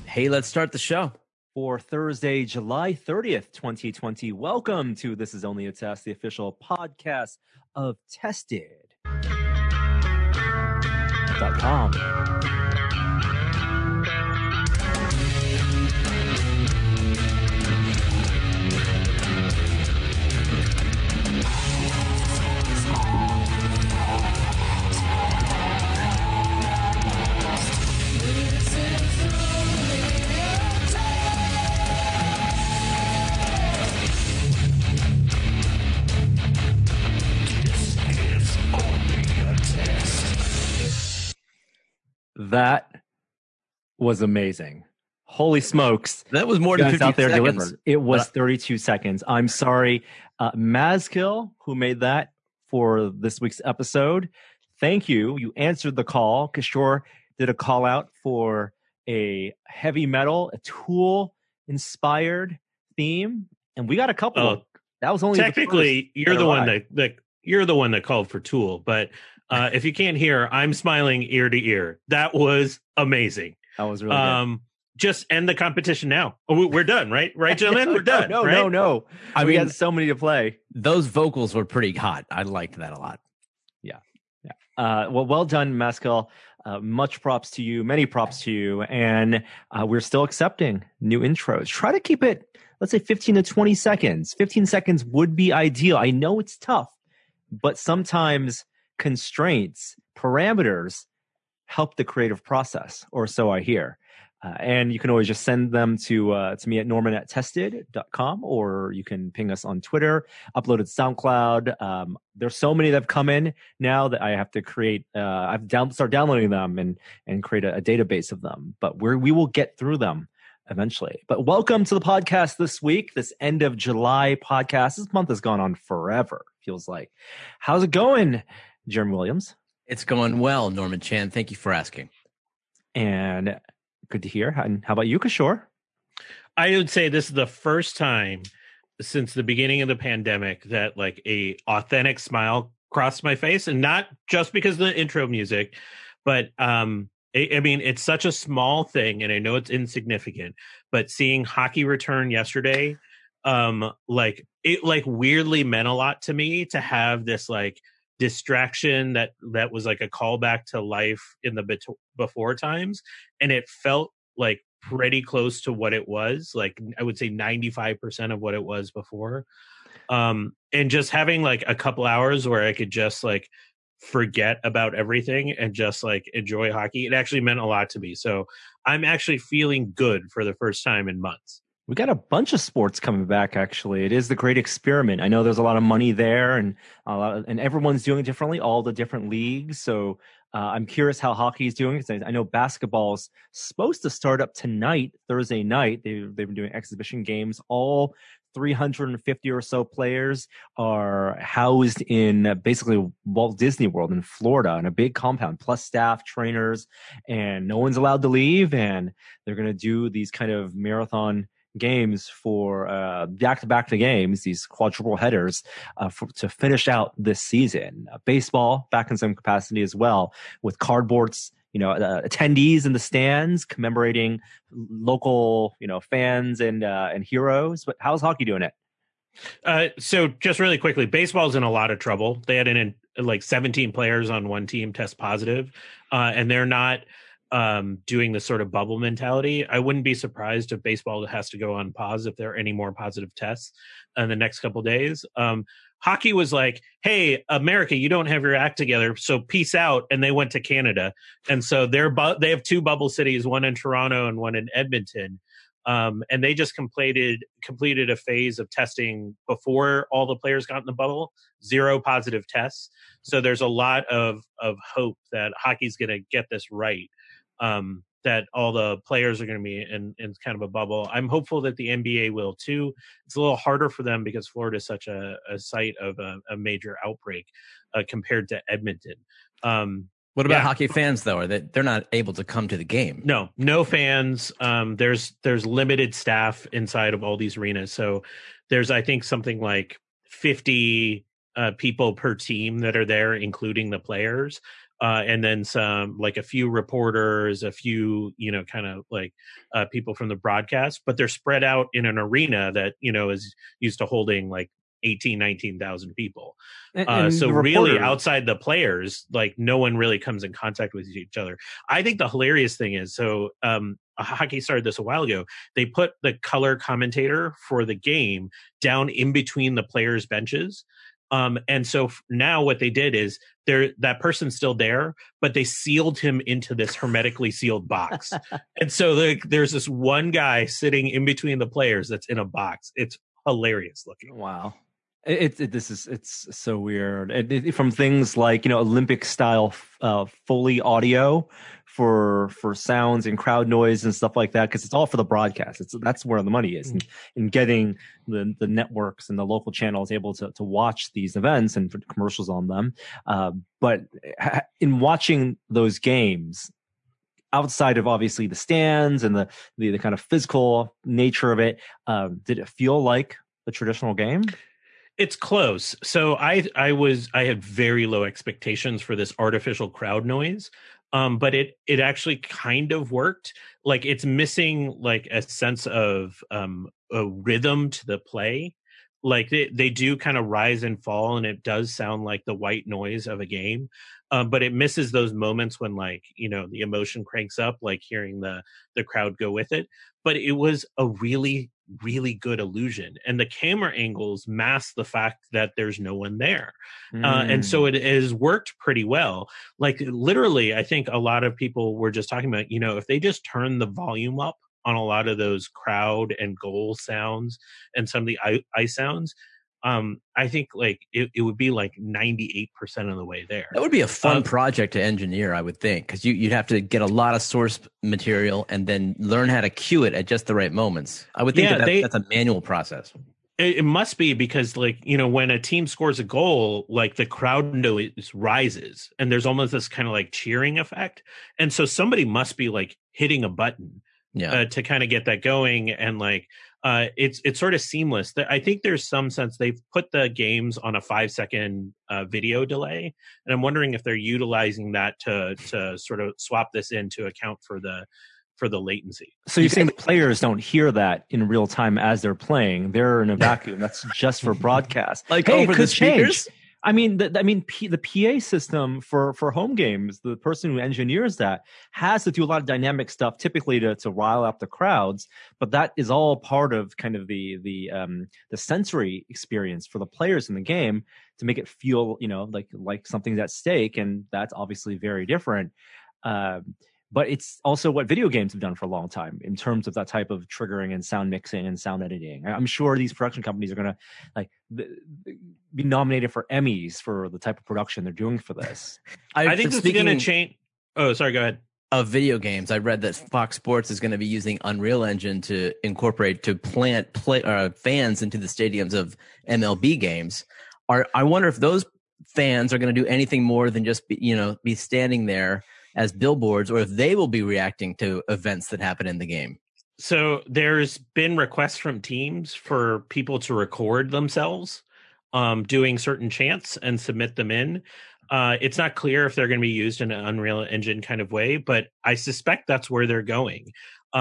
Hey, let's start the show. For Thursday, July 30th, 2020. Welcome to This Is Only a Test, the official podcast of Tested.com. That was amazing. Holy smokes. That was more than 50 out there seconds. Delivered. It was 32 seconds. I'm sorry. Mazkill, who made that for this week's episode, thank you. You answered the call. Kishore did a call out for a heavy metal, a Tool-inspired theme. And we got a couple. That was only technically you're the one that you're the one that called for Tool, but if you can't hear, I'm smiling ear to ear. That was amazing. That was really good. Just end the competition now. We're done, right? Right, gentlemen? We're done. No. We got so many to play. Those vocals were pretty hot. I liked that a lot. Yeah. Well done, Mazkill. Much props to you. Many props to you. And we're still accepting new intros. Try to keep it, let's say, 15 to 20 seconds. 15 seconds would be ideal. I know it's tough, but sometimes constraints, parameters help the creative process, or so I hear. And you can always just send them to me at norman@tested.com, or you can ping us on Twitter, uploaded SoundCloud. There's so many that have come in now that I have to create, start downloading them and create a database of them. But we will get through them eventually. But welcome to the podcast this week, this end of July podcast. This month has gone on forever, feels like. How's it going, Jeremy Williams? It's going well, Norman Chan. Thank you for asking. And good to hear. And how about you, Kishore? I would say this is the first time since the beginning of the pandemic that like a authentic smile crossed my face, and not just because of the intro music, but I mean, it's such a small thing, and I know it's insignificant, but seeing hockey return yesterday, it weirdly meant a lot to me to have this like distraction that was like a callback to life in the before times, and it felt like pretty close to what it was, like I would say 95% of what it was before, and just having like a couple hours where I could just like forget about everything and just like enjoy hockey, it actually meant a lot to me. So I'm actually feeling good for the first time in months. We got a bunch of sports coming back, actually. It is the great experiment. I know there's a lot of money there, and everyone's doing it differently, all the different leagues. So I'm curious how hockey is doing. I know basketball's supposed to start up tonight, Thursday night. They've been doing exhibition games. All 350 or so players are housed in basically Walt Disney World in Florida in a big compound, plus staff, trainers, and no one's allowed to leave. And they're going to do these kind of marathon games for back-to-back games, these quadruple headers to finish out this season. Baseball back in some capacity as well, with cardboards, attendees in the stands commemorating local, fans and heroes. But how's hockey doing it? So just really quickly, baseball's in a lot of trouble. They had like 17 players on one team test positive, and they're not doing the sort of bubble mentality. I wouldn't be surprised if baseball has to go on pause if there are any more positive tests in the next couple of days. Hockey was like, hey, America, you don't have your act together, so peace out. And they went to Canada. And so they have two bubble cities, one in Toronto and one in Edmonton. And they just completed a phase of testing before all the players got in the bubble, 0 positive tests. So there's a lot of hope that hockey's going to get this right. That all the players are going to be in kind of a bubble. I'm hopeful that the NBA will too. It's a little harder for them because Florida is such a site of a major outbreak compared to Edmonton. What about hockey fans though? They're not able to come to the game? No fans. There's limited staff inside of all these arenas. So there's, I think, something like 50 people per team that are there, including the players. and then some, like a few reporters, a few, kind of like people from the broadcast, but they're spread out in an arena that, is used to holding like 19,000 people. And so really outside the players, like no one really comes in contact with each other. I think the hilarious thing is, hockey started this a while ago. They put the color commentator for the game down in between the players' benches. And so now what they did is that person's still there, but they sealed him into this hermetically sealed box. And so there's this one guy sitting in between the players that's in a box. It's hilarious looking. Wow. It's so weird. From things like, Olympic style Foley audio for sounds and crowd noise and stuff like that, because it's all for the broadcast. That's where the money is, in getting the networks and the local channels able to watch these events and put commercials on them. But in watching those games, outside of obviously the stands and the kind of physical nature of it, did it feel like a traditional game? It's close. So I had very low expectations for this artificial crowd noise. But it actually kind of worked. Like, it's missing like a sense of a rhythm to the play. Like they do kind of rise and fall, and it does sound like the white noise of a game. But it misses those moments when, like, the emotion cranks up, like hearing the crowd go with it. But it was a really, really good illusion, and the camera angles mask the fact that there's no one there. And so it has worked pretty well. Like, literally, I think a lot of people were just talking about, if they just turn the volume up on a lot of those crowd and goal sounds and some of the ice sounds, I think like it would be like 98% of the way there. That would be a fun project to engineer, I would think, because you'd have to get a lot of source material and then learn how to cue it at just the right moments. I would think that's a manual process. It must be, because, like, when a team scores a goal, like the crowd noise rises and there's almost this kind of like cheering effect. And so somebody must be like hitting a button to kind of get that going. And like, it's sort of seamless. I think there's some sense they've put the games on a 5-second video delay, and I'm wondering if they're utilizing that to sort of swap this in to account for the latency. So you're saying the players don't hear that in real time as they're playing? They're in a vacuum. That's just for broadcast. Like, hey, over the speakers. I mean, the PA system for home games, the person who engineers that has to do a lot of dynamic stuff, typically to rile up the crowds. But that is all part of kind of the sensory experience for the players in the game to make it feel, like something's at stake, and that's obviously very different. But it's also what video games have done for a long time in terms of that type of triggering and sound mixing and sound editing. I'm sure these production companies are going to be nominated for Emmys for the type of production they're doing for this. I think this is going to change. Oh, sorry, go ahead. Of video games, I read that Fox Sports is going to be using Unreal Engine to plant fans into the stadiums of MLB games. I wonder if those fans are going to do anything more than just be standing there as billboards, or if they will be reacting to events that happen in the game. So there's been requests from teams for people to record themselves doing certain chants and submit them in. It's not clear if they're going to be used in an Unreal Engine kind of way, but I suspect that's where they're going.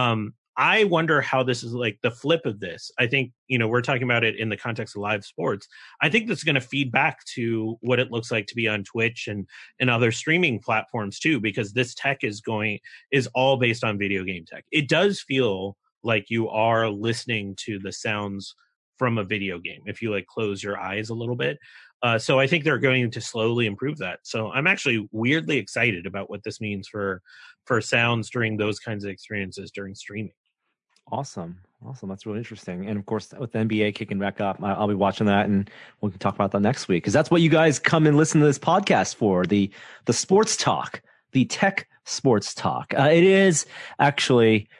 I wonder how this is like the flip of this. I think, we're talking about it in the context of live sports. I think that's going to feed back to what it looks like to be on Twitch and other streaming platforms too, because this tech is all based on video game tech. It does feel like you are listening to the sounds from a video game if you like close your eyes a little bit. So I think they're going to slowly improve that. So I'm actually weirdly excited about what this means for sounds during those kinds of experiences during streaming. Awesome. That's really interesting. And of course, with the NBA kicking back up, I'll be watching that, and we can talk about that next week, because that's what you guys come and listen to this podcast for, the sports talk, the tech sports talk. It is actually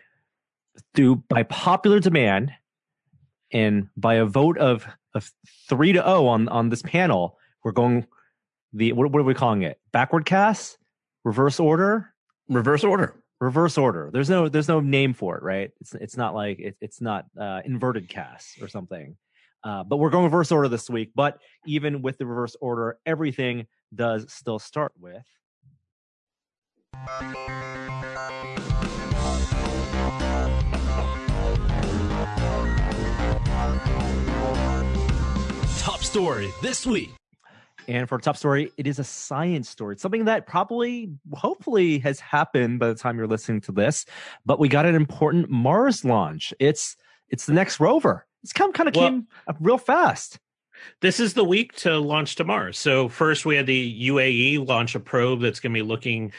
by popular demand and by a vote of 3-0 on this panel, we're going what are we calling it? Backward cast? Reverse order? Reverse order. There's no name for it, right? It's not like it's not inverted cast or something. But we're going reverse order this week. But even with the reverse order, everything does still start with Top story this week. And for our top story, it is a science story. It's something that probably, hopefully, has happened by the time you're listening to this. But we got an important Mars launch. It's the next rover. It's came up real fast. This is the week to launch to Mars. So first, we had the UAE launch a probe that's going to be looking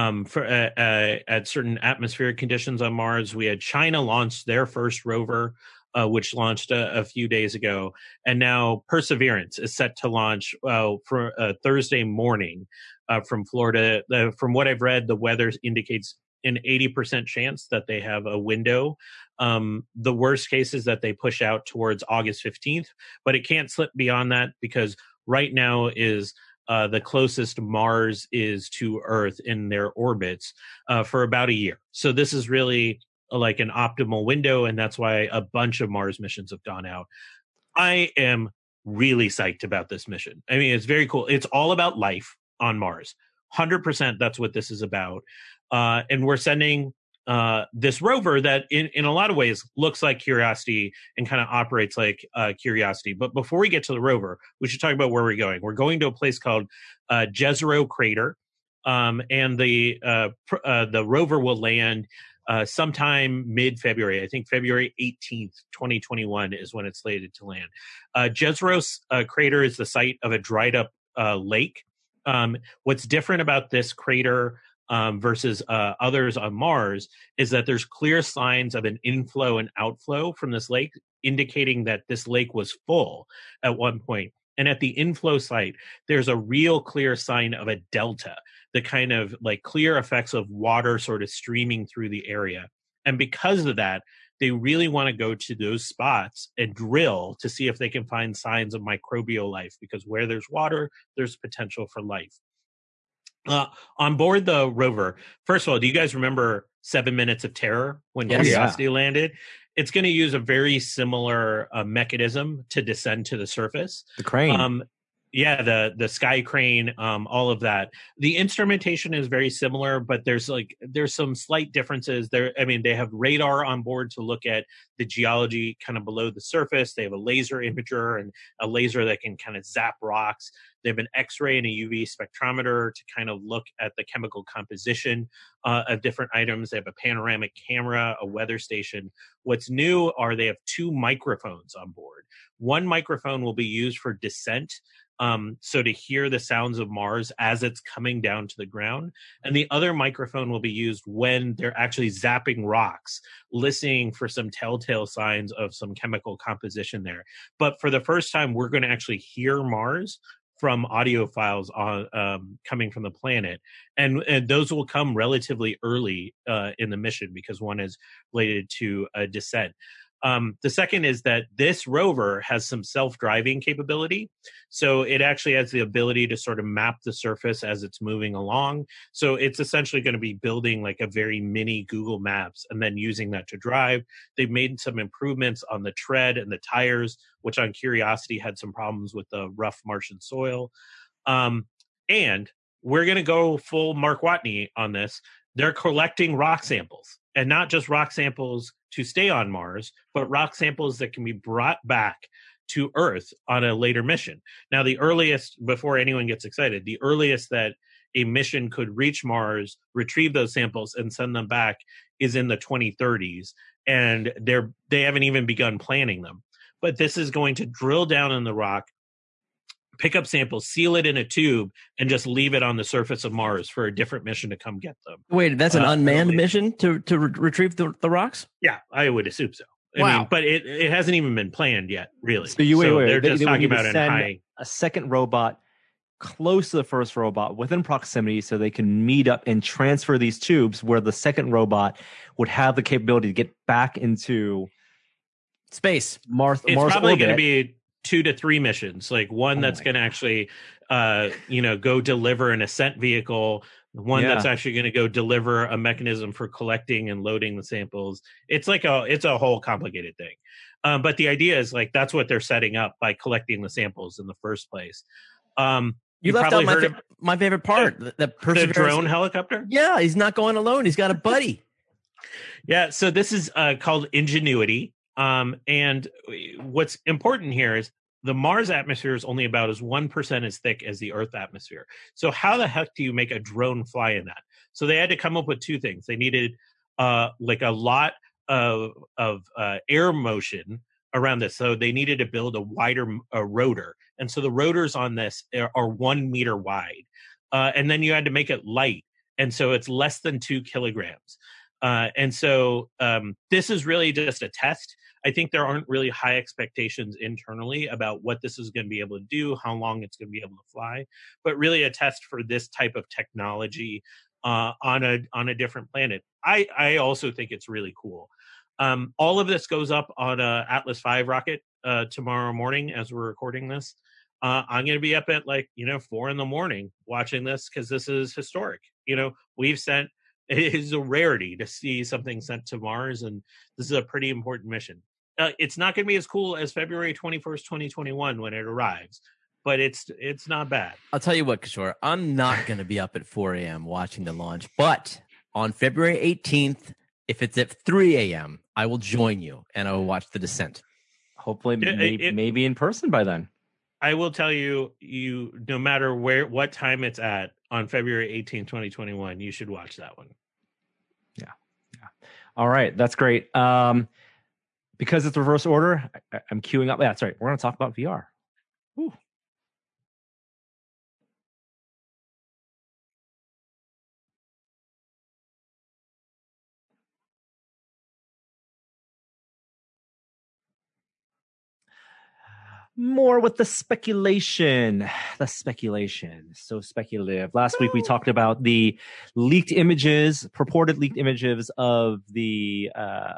at certain atmospheric conditions on Mars. We had China launch their first rover, which launched a few days ago. And now Perseverance is set to launch for Thursday morning from Florida. From what I've read, the weather indicates an 80% chance that they have a window. The worst case is that they push out towards August 15th, but it can't slip beyond that because right now is the closest Mars is to Earth in their orbits for about a year. So this is really like an optimal window, and that's why a bunch of Mars missions have gone out. I am really psyched about this mission. I mean, it's very cool. It's all about life on Mars. 100% that's what this is about. And we're sending this rover that in a lot of ways looks like Curiosity and kind of operates like Curiosity. But before we get to the rover, we should talk about where we're going. We're going to a place called Jezero Crater, and the rover will land sometime mid-February. I think February 18th, 2021 is when it's slated to land. Jezero Crater is the site of a dried-up lake. What's different about this crater versus others on Mars is that there's clear signs of an inflow and outflow from this lake, indicating that this lake was full at one point. And at the inflow site, there's a real clear sign of a delta, the kind of like clear effects of water sort of streaming through the area. And because of that, they really want to go to those spots and drill to see if they can find signs of microbial life, because where there's water, there's potential for life. On board the rover, first of all, do you guys remember 7 Minutes of Terror when Curiosity landed? It's going to use a very similar mechanism to descend to the surface. The crane. The sky crane, all of that. The instrumentation is very similar, but there's some slight differences there. I mean, they have radar on board to look at the geology kind of below the surface. They have a laser imager and a laser that can kind of zap rocks. They have an X-ray and a UV spectrometer to kind of look at the chemical composition of different items. They have a panoramic camera, a weather station. What's new are they have 2 microphones on board. One microphone will be used for descent, so to hear the sounds of Mars as it's coming down to the ground. And the other microphone will be used when they're actually zapping rocks, listening for some telltale signs of some chemical composition there. But for the first time, we're going to actually hear Mars from audio files on coming from the planet, and those will come relatively early in the mission because one is related to a descent. The second is that this rover has some self-driving capability. So it actually has the ability to sort of map the surface as it's moving along. So it's essentially going to be building like a very mini Google Maps and then using that to drive. They've made some improvements on the tread and the tires, which on Curiosity had some problems with the rough Martian soil. And we're going to go full Mark Watney on this. They're collecting rock samples, and not just rock samples to stay on Mars, but rock samples that can be brought back to Earth on a later mission. Now, the earliest, before anyone gets excited, the earliest that a mission could reach Mars, retrieve those samples, and send them back is in the 2030s, and they haven't even begun planning them. But this is going to drill down in the rock, pick up samples, seal it in a tube, and just leave it on the surface of Mars for a different mission to come get them. Wait, that's an unmanned mission to retrieve the rocks? Yeah, I would assume so. Wow. I mean, but it hasn't even been planned yet, really. So wait. They're just they talking would about send a second robot close to the first robot within proximity so they can meet up and transfer these tubes where the second robot would have the capability to get back into space. Mars probably orbit. going to be 2 to 3 missions, like one that's going to actually go deliver an ascent vehicle, one that's actually going to go deliver a mechanism for collecting and loading the samples. It's a whole complicated thing, but the idea is like that's what they're setting up by collecting the samples in the first place. You left out my favorite part. The drone helicopter? Yeah, he's not going alone. He's got a buddy. Yeah, so this is called Ingenuity. And what's important here is the Mars atmosphere is only about 1% as thick as the Earth atmosphere. So how the heck do you make a drone fly in that? So they had to come up with two things. They needed like a lot of air motion around this. So they needed to build a wider rotor. And so the rotors on this are 1 meter wide. And then you had to make it light. And so it's less than 2 kilograms. And so this is really just a test. I think there aren't really high expectations internally about what this is going to be able to do, how long it's going to be able to fly, but really a test for this type of technology on a different planet. I also think it's really cool. All of this goes up on a Atlas V rocket tomorrow morning as we're recording this. I'm going to be up at 4 a.m. watching this because this is historic. It is a rarity to see something sent to Mars, and this is a pretty important mission. It's not going to be as cool as February 21st, 2021 when it arrives, but it's not bad. I'll tell you what, Kishore, I'm not going to be up at 4 a.m. watching the launch, but on February 18th, if it's at 3 a.m., I will join you and I will watch the descent. Hopefully, maybe in person by then. I will tell you, no matter what time it's at on February 18, 2021, you should watch that one. Yeah. All right. That's great. Because it's reverse order, I'm queuing up. Yeah, that's right. We're going to talk about VR. Ooh. More with the speculation. So speculative. Last week we talked about the purported leaked images of the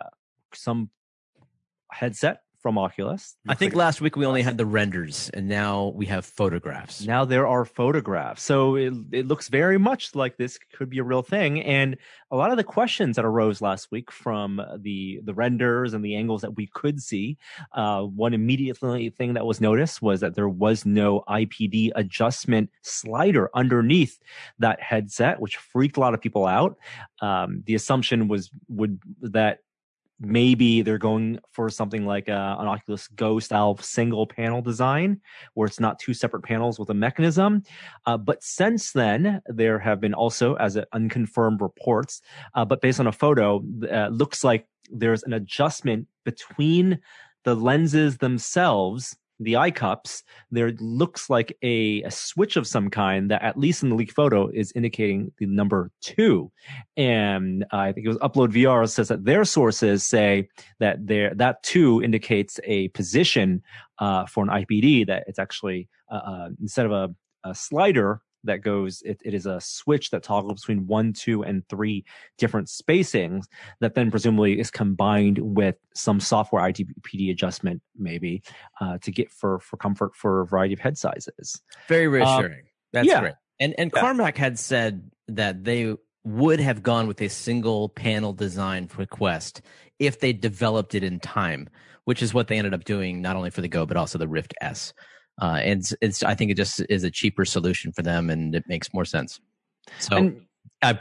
some headset from Oculus. I think last week we only had the renders, and now we have photographs. Now there are photographs. So it looks very much like this could be a real thing. And a lot of the questions that arose last week from the renders and the angles that we could see, one immediate thing that was noticed was that there was no IPD adjustment slider underneath that headset, which freaked a lot of people out. The assumption was that maybe they're going for something like an Oculus Go style single panel design where it's not two separate panels with a mechanism. But since then, there have been also, as unconfirmed reports, but based on a photo, looks like there's an adjustment between the lenses themselves, the eye cups. There looks like a switch of some kind that, at least in the leaked photo, is indicating the number 2. And I think it was Upload VR says that their sources say that that 2 indicates a position for an IPD, that it's actually instead of a slider that goes, it is a switch that toggles between 1, 2, and 3 different spacings that then presumably is combined with some software IPD adjustment, maybe, to get for comfort for a variety of head sizes. Very reassuring. That's great. And Carmack had said that they would have gone with a single panel design for Quest if they developed it in time, which is what they ended up doing not only for the Go, but also the Rift S. And I think it just is a cheaper solution for them, and it makes more sense. So I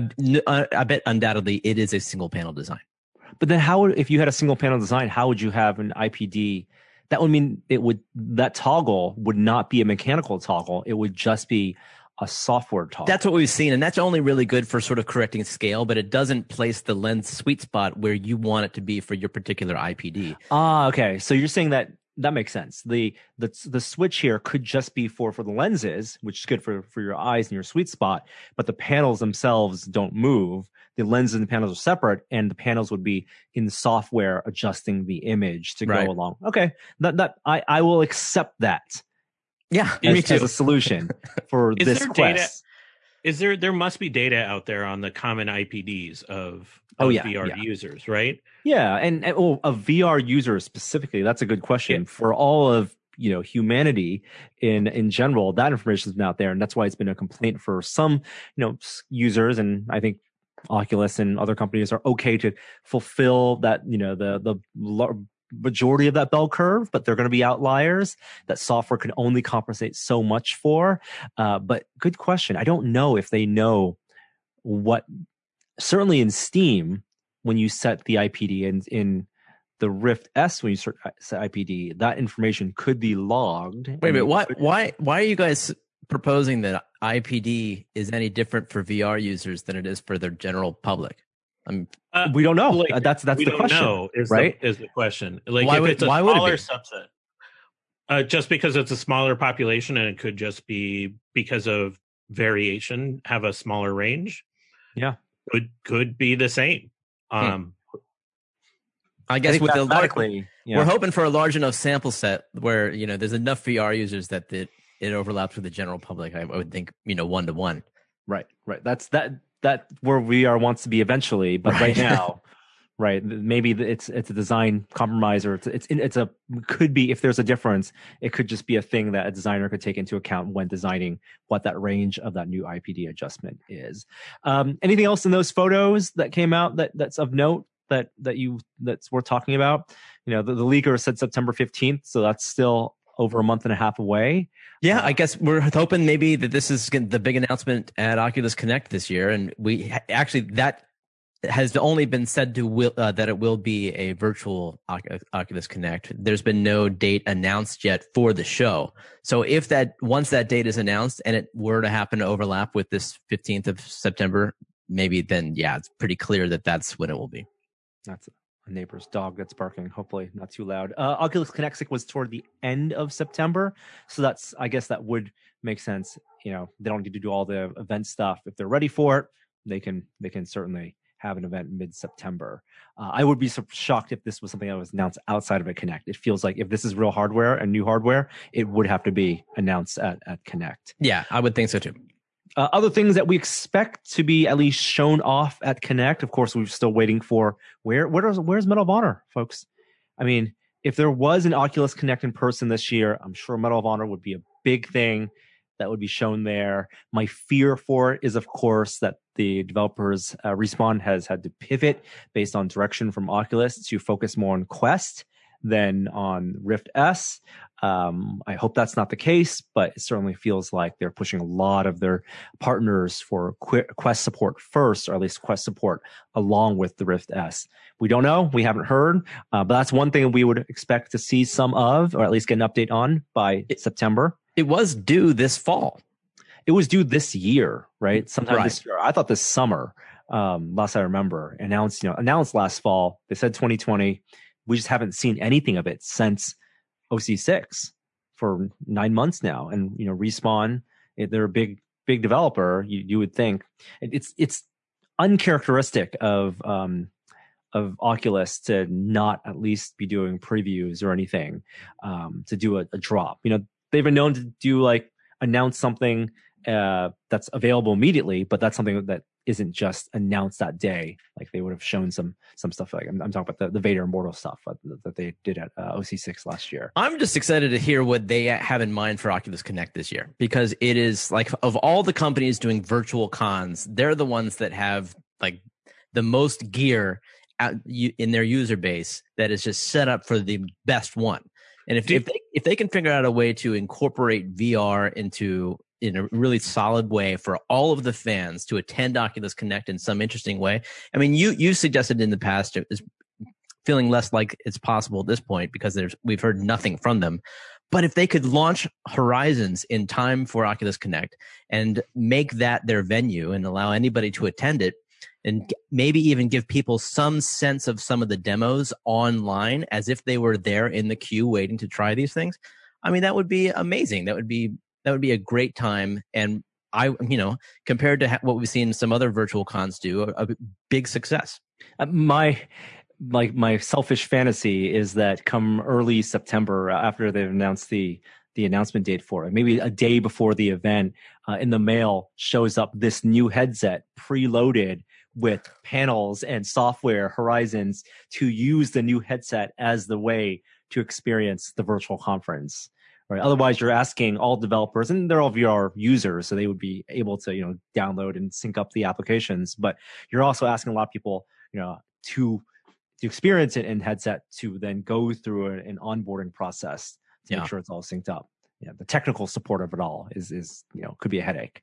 bet undoubtedly it is a single panel design. But then if you had a single panel design, how would you have an IPD? That would mean that toggle would not be a mechanical toggle. It would just be a software toggle. That's what we've seen, and that's only really good for sort of correcting scale, but it doesn't place the lens sweet spot where you want it to be for your particular IPD. Okay. So you're saying that makes sense. The switch here could just be for the lenses, which is good for your eyes and your sweet spot, but the panels themselves don't move. The lenses and the panels are separate, and the panels would be in the software adjusting the image to go along. Okay. That I will accept that. Yeah, me too. As a solution for this Quest. There must be data out there on the common IPDs of VR users, right? Yeah, and of VR users specifically, that's a good question. Yeah. For all of humanity in general, that information has been out there, and that's why it's been a complaint for some users. And I think Oculus and other companies are okay to fulfill that the majority of that bell curve, but they're going to be outliers that software can only compensate so much for. But good question. I don't know if they know what, certainly in Steam, when you set the IPD and in the Rift S, when you set IPD, that information could be logged. Wait a minute. Why are you guys proposing that IPD is any different for VR users than it is for the general public? We don't know. Like, that's the question. Know is right? Is the question. Like, why if would, it's a why would smaller it be? subset, just because it's a smaller population, and it could just be because of variation, have a smaller range. Yeah, could be the same. I guess with the we're hoping for a large enough sample set where there's enough VR users that it overlaps with the general public. I would think 1-to-1. Right. That's where VR wants to be eventually, but right now, right? Maybe it's a design compromise, or could be, if there's a difference, it could just be a thing that a designer could take into account when designing what that range of that new IPD adjustment is. Anything else in those photos that came out that's of note that's worth talking about? The leaker said September 15th, so that's still over a month and a half away. Yeah, I guess we're hoping maybe that this is the big announcement at Oculus Connect this year, and we actually, that has only been said to that it will be a virtual Oculus Connect. There's been no date announced yet for the show. So once that date is announced and it were to happen to overlap with this 15th of September, maybe then, yeah, it's pretty clear that that's when it will be. That's a neighbor's dog that's barking. Hopefully not too loud. Oculus Connect was toward the end of September, so I guess that would make sense. They don't need to do all the event stuff. If they're ready for it, they can certainly have an event mid-September. I would be shocked if this was something that was announced outside of a Connect. It feels like if this is real hardware and new hardware, it would have to be announced at Connect. Yeah, I would think so too. Other things that we expect to be at least shown off at Connect, of course, we're still waiting for where's Medal of Honor, folks? I mean, if there was an Oculus Connect in person this year, I'm sure Medal of Honor would be a big thing that would be shown there. My fear for it is, of course, that the developers, Respawn, has had to pivot based on direction from Oculus to focus more on Quest than on Rift S. I hope that's not the case, but it certainly feels like they're pushing a lot of their partners for Quest support first, or at least Quest support along with the Rift S. We don't know. We haven't heard. But that's one thing we would expect to see some of, or at least get an update on by September. It was due this fall. It was due this year, right? Sometime this year. I thought this summer, last I remember, announced last fall. They said 2020. We just haven't seen anything of it since OC6 for 9 months now. And, Respawn, they're a big developer. You would think it's uncharacteristic of Oculus to not at least be doing previews or anything, to do a drop. They've been known to do announce something that's available immediately, but that's something that isn't just announced that day. Like they would have shown some stuff. Like I'm talking about the Vader Immortal stuff that they did at OC6 last year. I'm just excited to hear what they have in mind for Oculus Connect this year, because it is of all the companies doing virtual cons, they're the ones that have the most gear in their user base that is just set up for the best one. And if they can figure out a way to incorporate VR in a really solid way for all of the fans to attend Oculus Connect in some interesting way. I mean, you suggested in the past is feeling less like it's possible at this point because we've heard nothing from them. But if they could launch Horizons in time for Oculus Connect and make that their venue and allow anybody to attend it, and maybe even give people some sense of some of the demos online as if they were there in the queue waiting to try these things, I mean, that would be amazing. That would be a great time. And compared to what we've seen some other virtual cons do, a big success. My selfish fantasy is that come early September, after they've announced the announcement date for it, maybe a day before the event, in the mail shows up this new headset preloaded with panels and software Horizons to use the new headset as the way to experience the virtual conference. Right. Otherwise, you're asking all developers, and they're all VR users, so they would be able to, download and sync up the applications. But you're also asking a lot of people, to to experience it in headset to then go through an onboarding process to make sure it's all synced up. Yeah, the technical support of it all is could be a headache.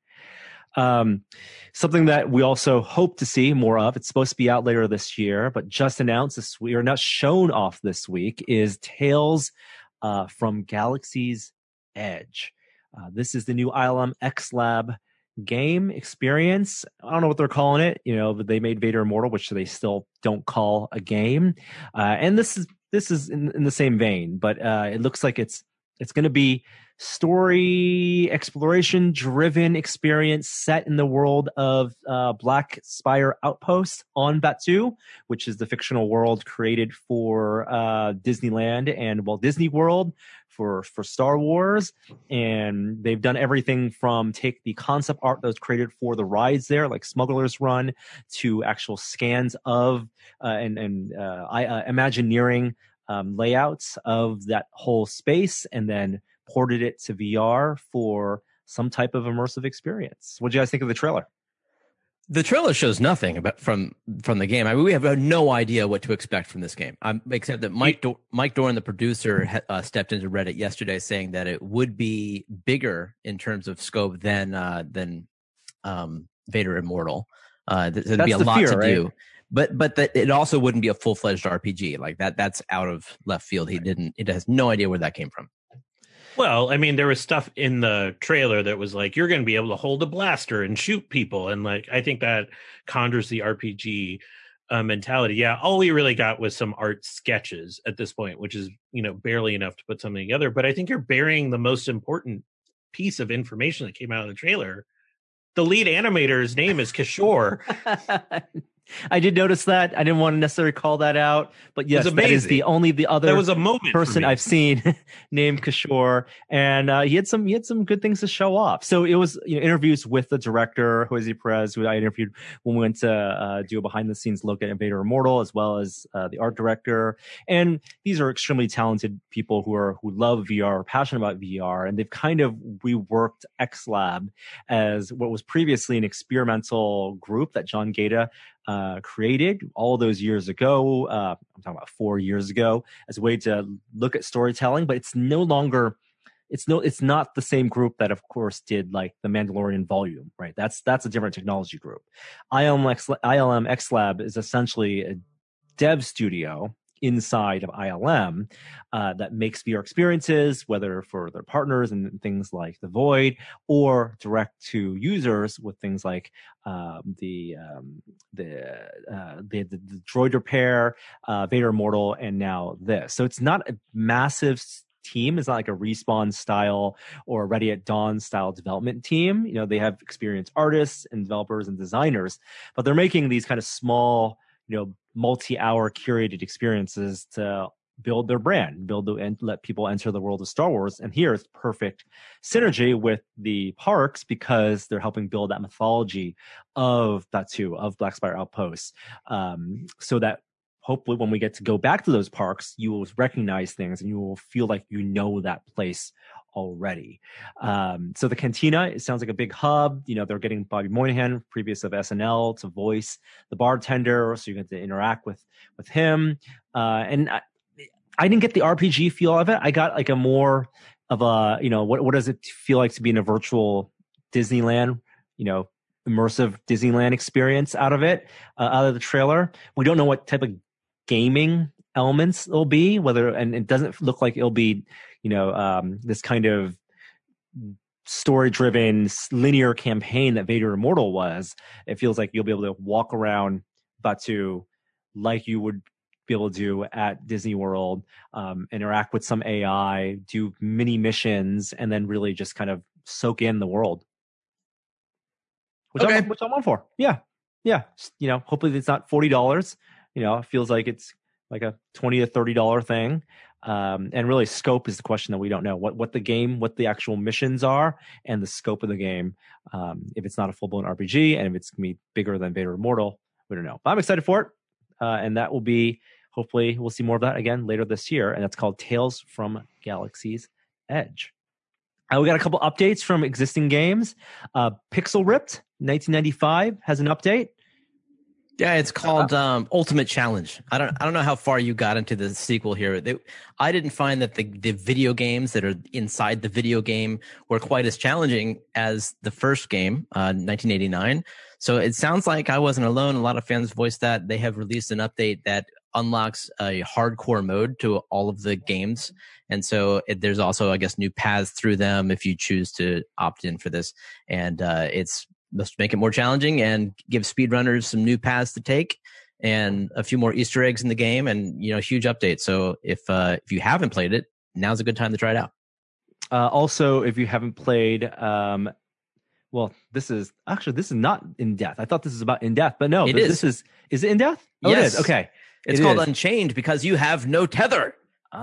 Something that we also hope to see more of, it's supposed to be out later this year, but just announced this week, or not shown off this week, is Tales from Galaxy's Edge. This is the new ILM X Lab game experience. I don't know what they're calling it, but they made Vader Immortal, which they still don't call a game. And this is in the same vein, but it looks like it's going to be story exploration driven experience set in the world of Black Spire Outpost on Batuu, which is the fictional world created for Disneyland and Walt Disney World for Star Wars. And they've done everything from take the concept art that was created for the rides there, like Smuggler's Run, to actual scans of and Imagineering layouts of that whole space, and then ported it to VR for some type of immersive experience. What do you guys think of the trailer? The trailer shows nothing about from the game. I mean, we have no idea what to expect from this game, except that Mike Doran, the producer, stepped into Reddit yesterday saying that it would be bigger in terms of scope than Vader Immortal. There'd be a lot to do. But that it also wouldn't be a full-fledged RPG like that. That's out of left field. It has no idea where that came from. Well, I mean, there was stuff in the trailer that was like, you're going to be able to hold a blaster and shoot people. And like, I think that conjures the RPG mentality. Yeah. All we really got was some art sketches at this point, which is, barely enough to put something together. But I think you're burying the most important piece of information that came out of the trailer. The lead animator's name is Kishore. I did notice that. I didn't want to necessarily call that out, but yes, that is the other that was a moment person I've seen named Kishore, and he had some good things to show off. So it was interviews with the director Jose Perez, who I interviewed when we went to do a behind the scenes look at Vader Immortal, as well as the art director. And these are extremely talented people who love VR, are passionate about VR, and they've kind of reworked X Lab as what was previously an experimental group that John Gaeta created all those years ago. I'm talking about 4 years ago, as a way to look at storytelling, but it's no longer, it's not the same group that of course did like the Mandalorian Volume, right? That's a different technology group. ILM X Lab is essentially a dev studio inside of ILM that makes VR experiences, whether for their partners and things like The Void, or direct to users with things like the Droid Repair, Vader Immortal, and now this. So it's not a massive team. It's not like a Respawn style or Ready at Dawn style development team. They have experienced artists and developers and designers, but they're making these kind of small, multi-hour curated experiences to build their brand, and let people enter the world of Star Wars. And here it's perfect synergy with the parks because they're helping build that mythology of Batuu, of Black Spire Outposts, so that hopefully when we get to go back to those parks, you will recognize things and you will feel like that place already. So the cantina, it sounds like a big hub. They're getting Bobby Moynihan, previous of SNL, to voice the bartender, so you get to interact with him. And I didn't get the RPG feel of it. I got like a more of a, what does it feel like to be in a virtual Disneyland, immersive Disneyland experience out of it, out of the trailer. We don't know what type of gaming elements it'll be, and it doesn't look like it'll be, this kind of story-driven linear campaign that Vader Immortal was. It feels like you'll be able to walk around Batuu like you would be able to do at Disney World, interact with some AI, do mini missions, and then really just kind of soak in the world. Which I'm on for. Yeah. Hopefully it's not $40. It feels like it's like a $20 to $30 thing. And really scope is the question that we don't know what the actual missions are and the scope of the game. If it's not a full-blown RPG and if it's going to be bigger than Vader Immortal, we don't know. But I'm excited for it. And that will be, hopefully we'll see more of that again later this year. And that's called Tales from Galaxy's Edge. We got a couple updates from existing games. Pixel Ripped 1995 has an update. Yeah, it's called Ultimate Challenge. I don't know how far you got into the sequel here. I didn't find that the video games that are inside the video game were quite as challenging as the first game, 1989. So it sounds like I wasn't alone. A lot of fans voiced that. They have released an update that unlocks a hardcore mode to all of the games. And so there's also, I guess, new paths through them if you choose to opt in for this. And it's must make it more challenging and give speedrunners some new paths to take and a few more Easter eggs in the game and, huge update. So if you haven't played it, now's a good time to try it out. Also, if you haven't played, this is not In Death. I thought this is about In Death, but no, is it In Death? Oh, yes. It is. Okay. It's called Unchained because you have no tether.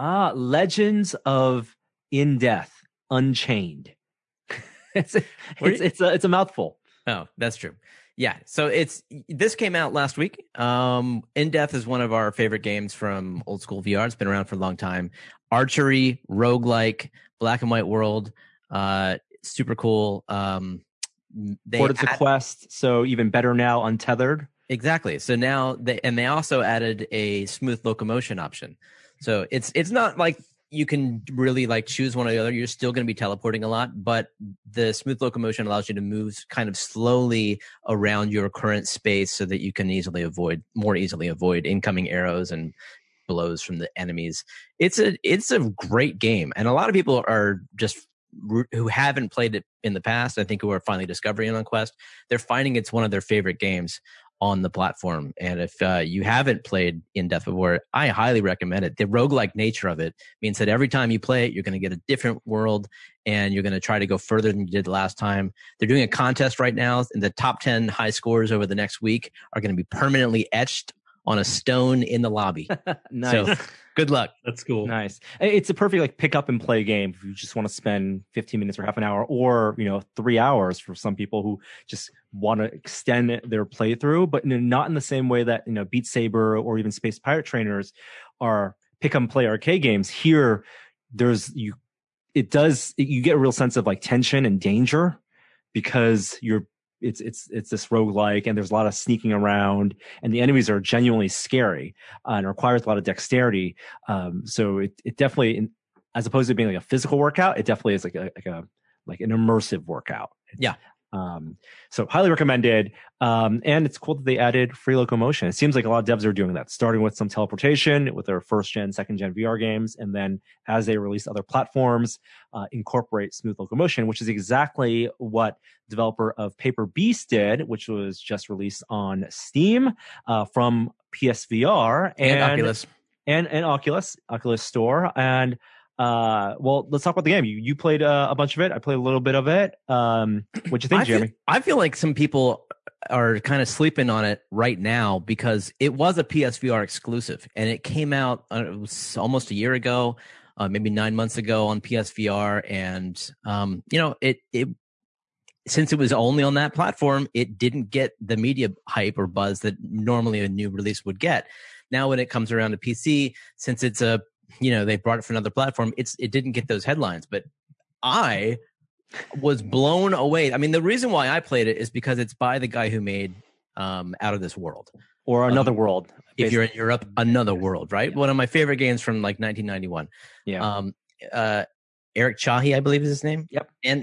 Legends of In Death Unchained. It's a mouthful. Oh, that's true. Yeah. So this came out last week. In Death is one of our favorite games from old school VR. It's been around for a long time. Archery, roguelike, black and white world. Super cool. It's a quest, so even better now, untethered. Exactly. So now they also added a smooth locomotion option. So it's not like you can really choose one or the other. You're still going to be teleporting a lot, but the smooth locomotion allows you to move kind of slowly around your current space so that you can more easily avoid incoming arrows and blows from the enemies. It's a great game. And a lot of people are who haven't played it in the past, I think, who are finally discovering it on Quest, they're finding it's one of their favorite games on the platform. And if you haven't played In Death before, I highly recommend it. The roguelike nature of it means that every time you play it, you're going to get a different world and you're going to try to go further than you did last time. They're doing a contest right now, and the top 10 high scores over the next week are going to be permanently etched on a stone in the lobby. Nice. So good luck. That's cool. Nice. It's a perfect pick up and play game if you just want to spend 15 minutes or half an hour, or 3 hours for some people who just want to extend their playthrough, but not in the same way that Beat Saber or even Space Pirate Trainers are pick up and play arcade games. Here, you get a real sense of tension and danger because it's this roguelike, and there's a lot of sneaking around, and the enemies are genuinely scary and requires a lot of dexterity. So it definitely, as opposed to being a physical workout, it definitely is an immersive workout. Yeah. So highly recommended. And it's cool that they added free locomotion. It seems like a lot of devs are doing that, starting with some teleportation with their first gen, second gen VR games. And then as they release other platforms, incorporate smooth locomotion, which is exactly what developer of Paper Beast did, which was just released on Steam, from PSVR and Oculus. And Oculus Store. And let's talk about the game. You played a bunch of it. I played a little bit of it. What'd you think, Jeremy? I feel like some people are kind of sleeping on it right now because it was a PSVR exclusive, and it came out it was almost a year ago, maybe 9 months ago on PSVR, and it since it was only on that platform, it didn't get the media hype or buzz that normally a new release would get. Now, when it comes around to PC, since it's they brought it from another platform, it didn't get those headlines, but I was blown away. I mean, the reason why I played it is because it's by the guy who made Out of This World. Or Another World. If you're in Europe, Another World, right? One of my favorite games from 1991. Yeah. Eric Chahi, I believe is his name. Yep. And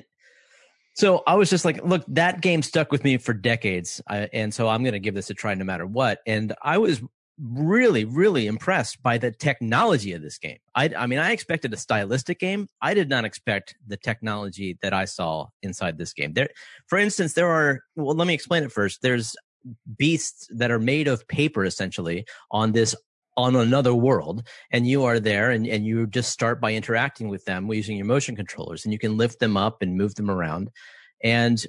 so I was just like, look, that game stuck with me for decades. And so I'm going to give this a try no matter what. And I was really, really impressed by the technology of this game. I mean, I expected a stylistic game. I did not expect the technology that I saw inside this game. For instance, let me explain it first. There's beasts that are made of paper, essentially, on another world, and you are there, and you just start by interacting with them using your motion controllers, and you can lift them up and move them around, and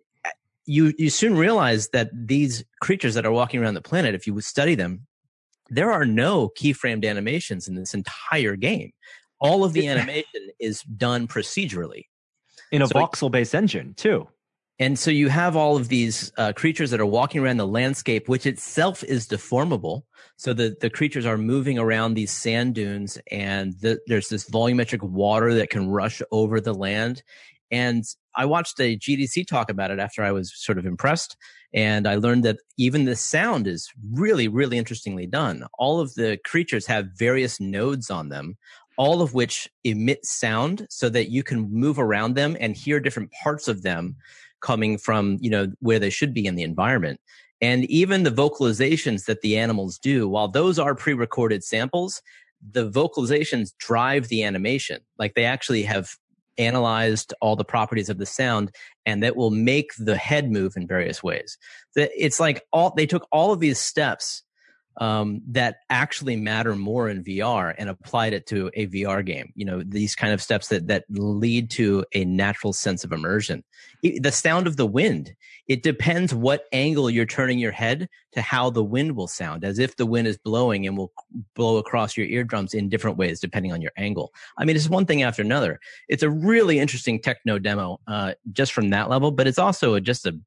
you soon realize that these creatures that are walking around the planet, if you would study them, there are no keyframed animations in this entire game. All of the animation is done procedurally in a voxel-based engine too. And so you have all of these creatures that are walking around the landscape, which itself is deformable. So the creatures are moving around these sand dunes, and there's this volumetric water that can rush over the land. And I watched a GDC talk about it after I was sort of impressed. And I learned that even the sound is really, really interestingly done. All of the creatures have various nodes on them, all of which emit sound so that you can move around them and hear different parts of them coming from, where they should be in the environment. And even the vocalizations that the animals do, while those are pre-recorded samples, the vocalizations drive the animation. Like they actually have analyzed all the properties of the sound, and that will make the head move in various ways. It's like they took all of these steps that actually matter more in VR and applied it to a VR game. These kind of steps that lead to a natural sense of immersion. The sound of the wind, it depends what angle you're turning your head to how the wind will sound, as if the wind is blowing and will blow across your eardrums in different ways depending on your angle. I mean, it's one thing after another. It's a really interesting techno demo just from that level, but it's also just a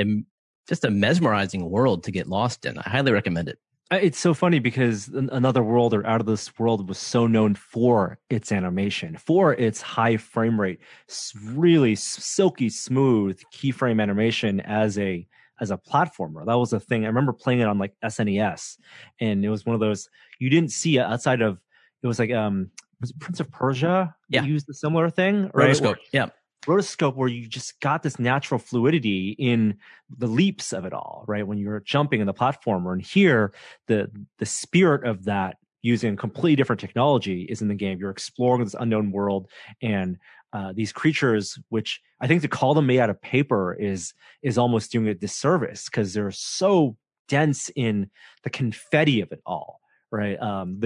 mesmerizing world to get lost in. I highly recommend it. It's so funny because Another World or Out of This World was so known for its animation, for its high frame rate, really silky smooth keyframe animation as a platformer. That was a thing. I remember playing it on like SNES, and it was one of those you didn't see outside of. It was like was it Prince of Persia? Yeah, used a similar thing, right? Rotoscope. Yeah. Rotoscope, where you just got this natural fluidity in the leaps of it all, right? When you're jumping in the platformer, and here the spirit of that using completely different technology is in the game. You're exploring this unknown world, and these creatures, which I think to call them made out of paper is almost doing a disservice because they're so dense in the confetti of it all. Right.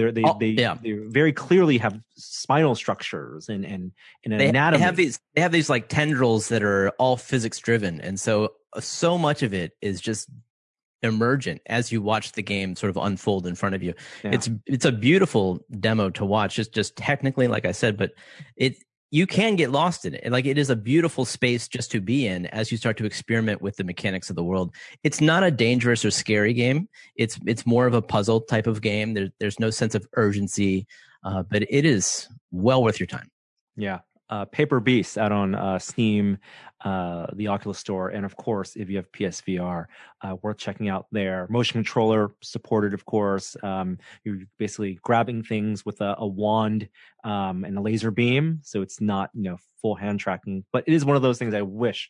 They very clearly have spinal structures and an anatomy. They have these like tendrils that are all physics driven. And so much of it is just emergent as you watch the game sort of unfold in front of you. Yeah. It's a beautiful demo to watch, just technically, like I said, but you can get lost in it. Like it is a beautiful space just to be in as you start to experiment with the mechanics of the world. It's not a dangerous or scary game. It's more of a puzzle type of game. There's no sense of urgency, but it is well worth your time. Yeah. Paper Beast out on Steam, the Oculus Store, and of course, if you have PSVR, worth checking out there. Motion controller supported, of course. You're basically grabbing things with a wand and a laser beam, so it's not full hand tracking. But it is one of those things I wish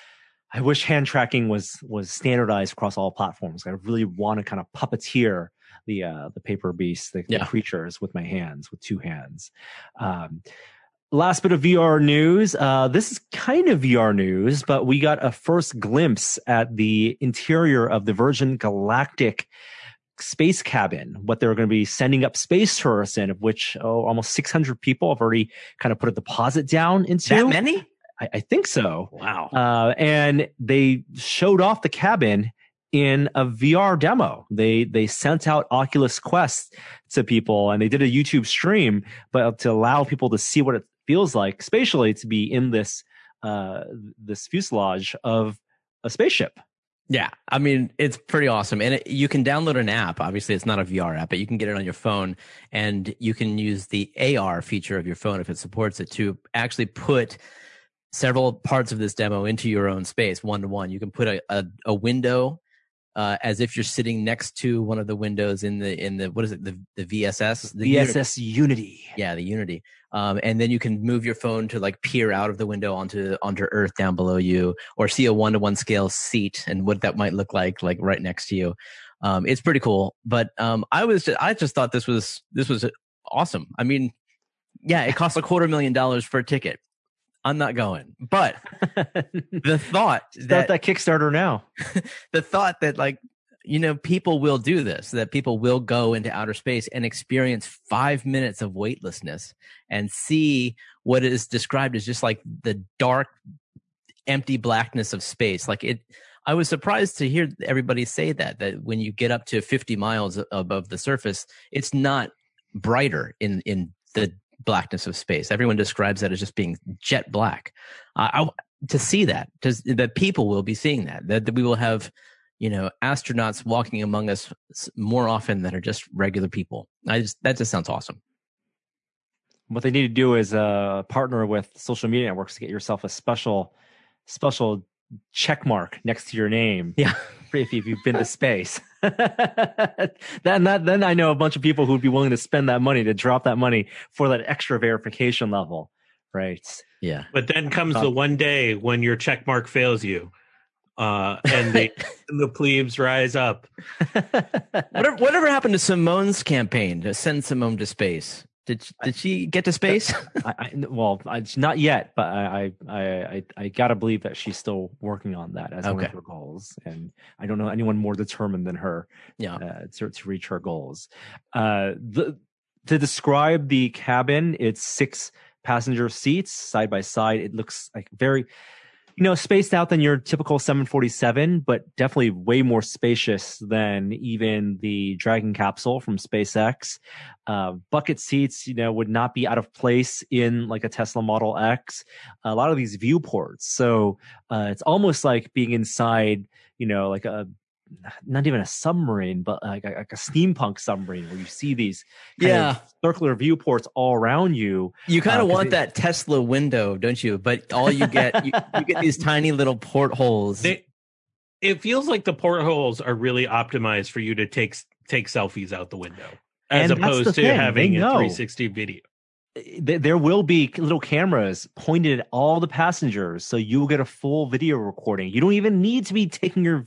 hand tracking was standardized across all platforms. I really want to kind of puppeteer the Paper Beast, the creatures with my hands, with two hands. Last bit of VR news. This is kind of VR news, but we got a first glimpse at the interior of the Virgin Galactic space cabin, what they're going to be sending up space tourists in, of which almost 600 people have already kind of put a deposit down into. That many? I think so. Wow. And they showed off the cabin in a VR demo. They sent out Oculus Quest to people, and they did a YouTube stream, but to allow people to see what it feels like spatially to be in this fuselage of a spaceship. Yeah, I mean, it's pretty awesome. And you can download an app. Obviously, it's not a VR app, but you can get it on your phone, and you can use the AR feature of your phone, if it supports it, to actually put several parts of this demo into your own space, one-to-one. You can put a window as if you're sitting next to one of the windows in the what is it, the VSS? The VSS Unity. Yeah, the Unity. And then you can move your phone to like peer out of the window onto Earth down below you, or see a 1-to-1 scale seat and what that might look like right next to you. It's pretty cool. But I just thought this was awesome. I mean, yeah, it costs $250,000 for a ticket. I'm not going. But the thought that Kickstarter now, the thought that people will do this, that people will go into outer space and experience 5 minutes of weightlessness and see what is described as just like the dark, empty blackness of space. I was surprised to hear everybody say that when you get up to 50 miles above the surface, it's not brighter in the blackness of space. Everyone describes that as just being jet black. To see that people will be seeing that we will have, astronauts walking among us more often than are just regular people. That just sounds awesome. What they need to do is partner with social media networks to get yourself a special check mark next to your name. Yeah. If you've been to space. then I know a bunch of people who'd be willing to spend that money, to drop that money for that extra verification level. Right. Yeah. But then comes the one day when your check mark fails you. And the plebes rise up. Whatever happened to Simone's campaign to send Simone to space? Did she get to space? Not yet, but I gotta believe that she's still working on that as one of her goals, and I don't know anyone more determined than her. To reach her goals. To describe the cabin, it's 6 passenger seats side by side. It looks like very, spaced out than your typical 747, but definitely way more spacious than even the Dragon capsule from SpaceX. Bucket seats, would not be out of place in like a Tesla Model X. A lot of these viewports. So it's almost like being inside, like not even a submarine, but like a steampunk submarine where you see these circular viewports all around you. You kind of want that Tesla window, don't you? But all you get, you get these tiny little portholes. It feels like the portholes are really optimized for you to take selfies out the window, as opposed to having a 360 video. There will be little cameras pointed at all the passengers, so you will get a full video recording. You don't even need to be taking your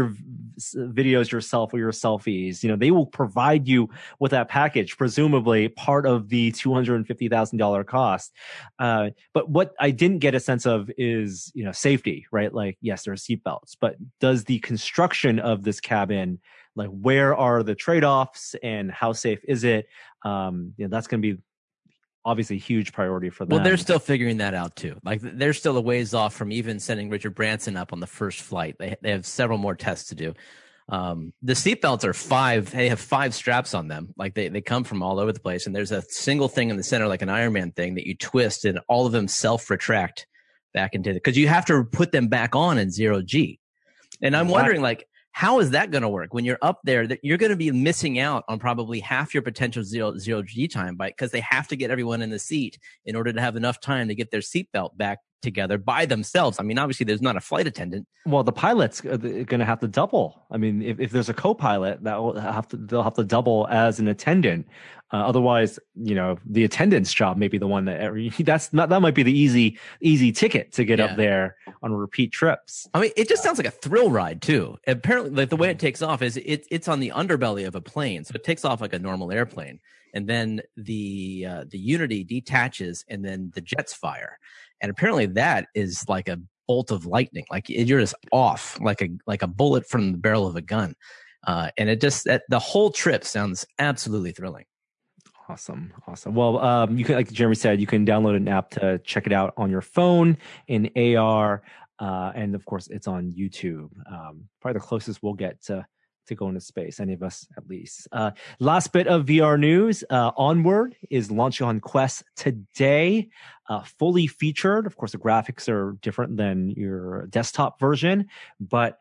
videos yourself or your selfies. They will provide you with that package, presumably part of the $250,000 cost. But what I didn't get a sense of is, safety, right? Like, yes, there are seatbelts, but does the construction of this cabin, like, where are the trade-offs and how safe is it? That's going to be obviously huge priority for them. Well, they're still figuring that out too. Like, they're still a ways off from even sending Richard Branson up on the first flight. They have several more tests to do. The seatbelts are 5. They have 5 straps on them. Like, they come from all over the place. And there's a single thing in the center, like an Iron Man thing, that you twist and all of them self-retract back into because you have to put them back on in 0G. And I'm wondering, like, how is that going to work when you're up there? That you're going to be missing out on probably half your potential zero G time because they have to get everyone in the seat in order to have enough time to get their seatbelt back together by themselves. I mean, obviously, there's not a flight attendant. Well, the pilot's going to have to double. I mean, if there's a co-pilot, they'll have to double as an attendant. Otherwise, the attendant's job may be the one that might be the easy ticket to get up there on repeat trips. I mean, it just sounds like a thrill ride too. Apparently, like, the way it takes off is it's on the underbelly of a plane, so it takes off like a normal airplane, and then the Unity detaches, and then the jets fire, and apparently that is like a bolt of lightning. Like, you're just off like a bullet from the barrel of a gun, and the whole trip sounds absolutely thrilling. Awesome. Well, you can, like Jeremy said, you can download an app to check it out on your phone in AR, and of course, it's on YouTube. Probably the closest we'll get to going to space, any of us at least. Last bit of VR news: Onward is launching on Quest today, fully featured. Of course, the graphics are different than your desktop version, but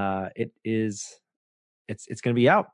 it's going to be out.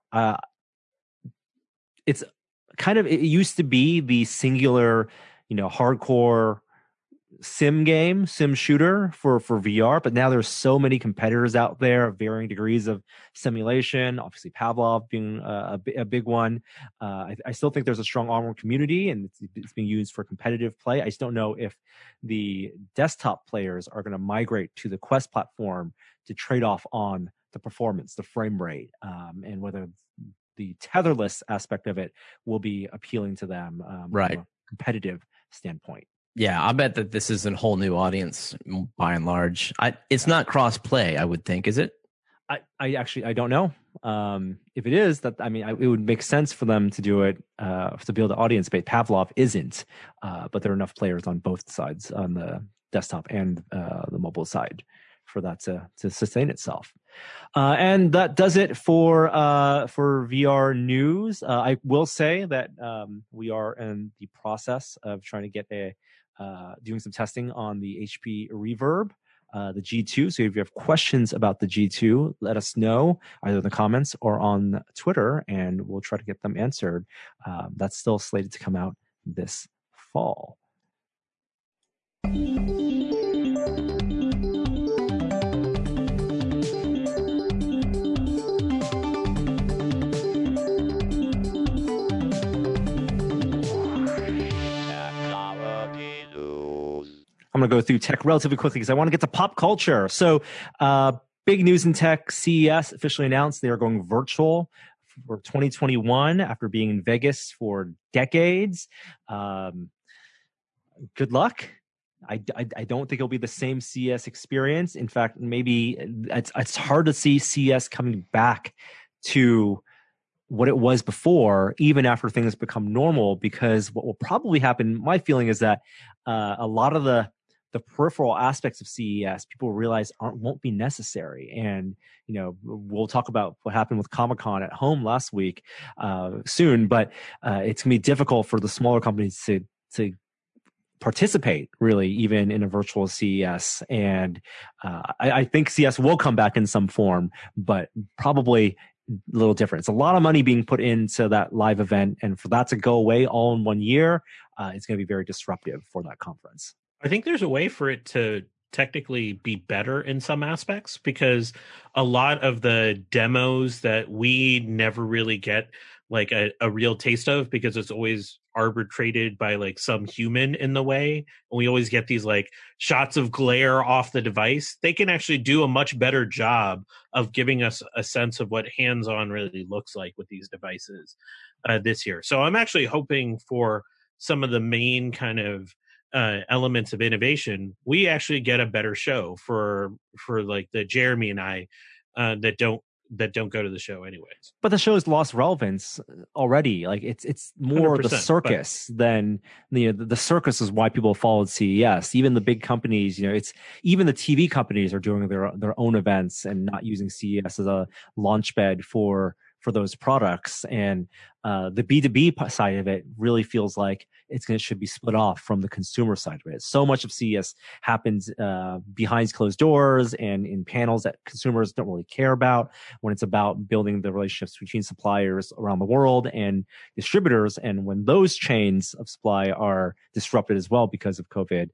It used to be the singular, hardcore sim shooter for VR, but now there's so many competitors out there of varying degrees of simulation. Obviously, Pavlov being a big one. I still think there's a strong Onward community, and it's being used for competitive play. I just don't know if the desktop players are going to migrate to the Quest platform to trade off on the performance, the frame rate, and whether the tetherless aspect of it will be appealing to them right. from a competitive standpoint. Yeah, I bet that this is a whole new audience by and large. It's not cross play, I would think, is it? I don't know. If it is, it would make sense for them to do it to build an audience base. Pavlov isn't, but there are enough players on both sides, on the desktop and the mobile side, for that to sustain itself. And that does it for VR news. I will say that we are in the process of trying to get doing some testing on the HP Reverb, the G2. So if you have questions about the G2, let us know either in the comments or on Twitter, and we'll try to get them answered. That's still slated to come out this fall. I'm going to go through tech relatively quickly because I want to get to pop culture. So, big news in tech. CES officially announced they are going virtual for 2021 after being in Vegas for decades. Good luck. I don't think it'll be the same CES experience. In fact, maybe it's hard to see CES coming back to what it was before, even after things become normal, because what will probably happen, my feeling is that a lot of the peripheral aspects of CES, people realize won't be necessary. And, we'll talk about what happened with Comic-Con at home last week soon, but it's going to be difficult for the smaller companies to participate really even in a virtual CES. And I think CES will come back in some form, but probably a little different. It's a lot of money being put into that live event, and for that to go away all in 1 year, it's going to be very disruptive for that conference. I think there's a way for it to technically be better in some aspects, because a lot of the demos that we never really get like a real taste of, because it's always arbitrated by like some human in the way, and we always get these like shots of glare off the device. They can actually do a much better job of giving us a sense of what hands-on really looks like with these devices this year. So I'm actually hoping for some of the main kind of elements of innovation, we actually get a better show for like the Jeremy and I that don't go to the show anyways. But the show has lost relevance already. Like it's more the circus than the circus is why people followed CES. Even the big companies, it's even the TV companies are doing their own events and not using CES as a launchpad for those products. And the B2B side of it really feels like should be split off from the consumer side of it. So much of CES happens behind closed doors and in panels that consumers don't really care about, when it's about building the relationships between suppliers around the world and distributors. And when those chains of supply are disrupted as well because of COVID,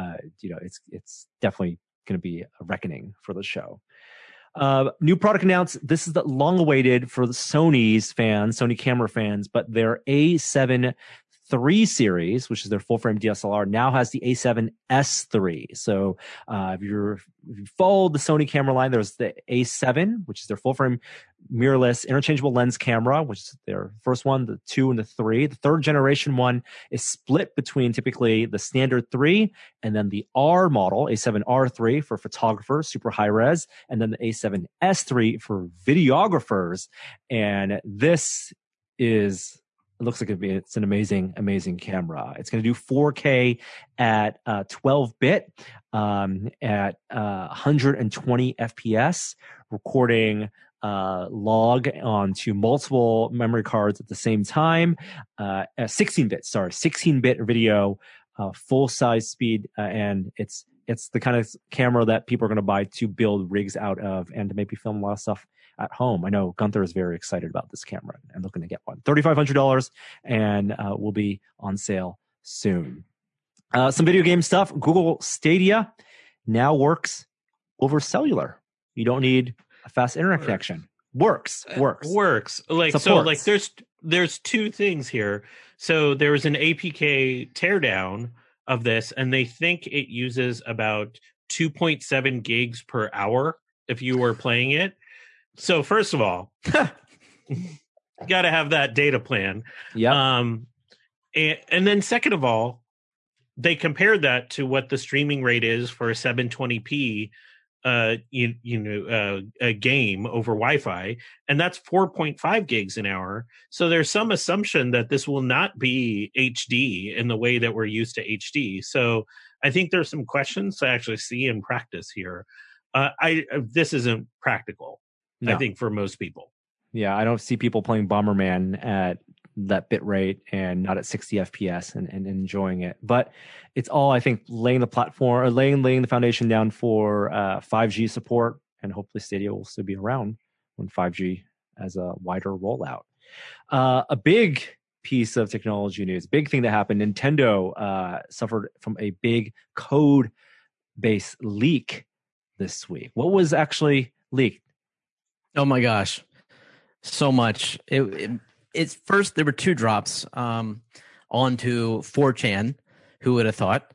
it's definitely going to be a reckoning for the show. New product announced. This is the long-awaited for the Sony camera fans, but their A7 III series, which is their full-frame DSLR, now has the A7S III. So if you followed the Sony camera line, there's the A7, which is their full-frame mirrorless interchangeable lens camera, which is their first one, the 2 and the 3. The third generation one is split between typically the standard 3 and then the R model, A7R III for photographers, super high res, and then the A7S III for videographers. And this is... it looks like it's an amazing camera. It's going to do 4K at 12-bit at 120 FPS, recording log onto multiple memory cards at the same time. 16-bit video, full size speed, and it's the kind of camera that people are going to buy to build rigs out of and to maybe film a lot of stuff at home. I know Gunther is very excited about this camera and looking to get one. $3,500 and will be on sale soon. Some video game stuff. Google Stadia now works over cellular. You don't need a fast internet connection. Works. Like supports. So, like there's two things here. So there was an APK teardown of this, and they think it uses about 2.7 gigs per hour if you were playing it. So first of all, got to have that data plan. Yeah. And then second of all, they compared that to what the streaming rate is for a 720p, a game over Wi-Fi, and that's 4.5 gigs an hour. So there's some assumption that this will not be HD in the way that we're used to HD. So I think there's some questions to actually see in practice here. This isn't practical. No. I think for most people. Yeah, I don't see people playing Bomberman at that bit rate and not at 60 FPS and enjoying it. But it's all, I think, laying the platform or laying the foundation down for 5G support, and hopefully Stadia will still be around when 5G has a wider rollout. A big piece of technology news, big thing that happened, Nintendo suffered from a big code base leak this week. What was actually leaked? Oh my gosh, so much. It's first there were two drops onto 4chan. Who would have thought?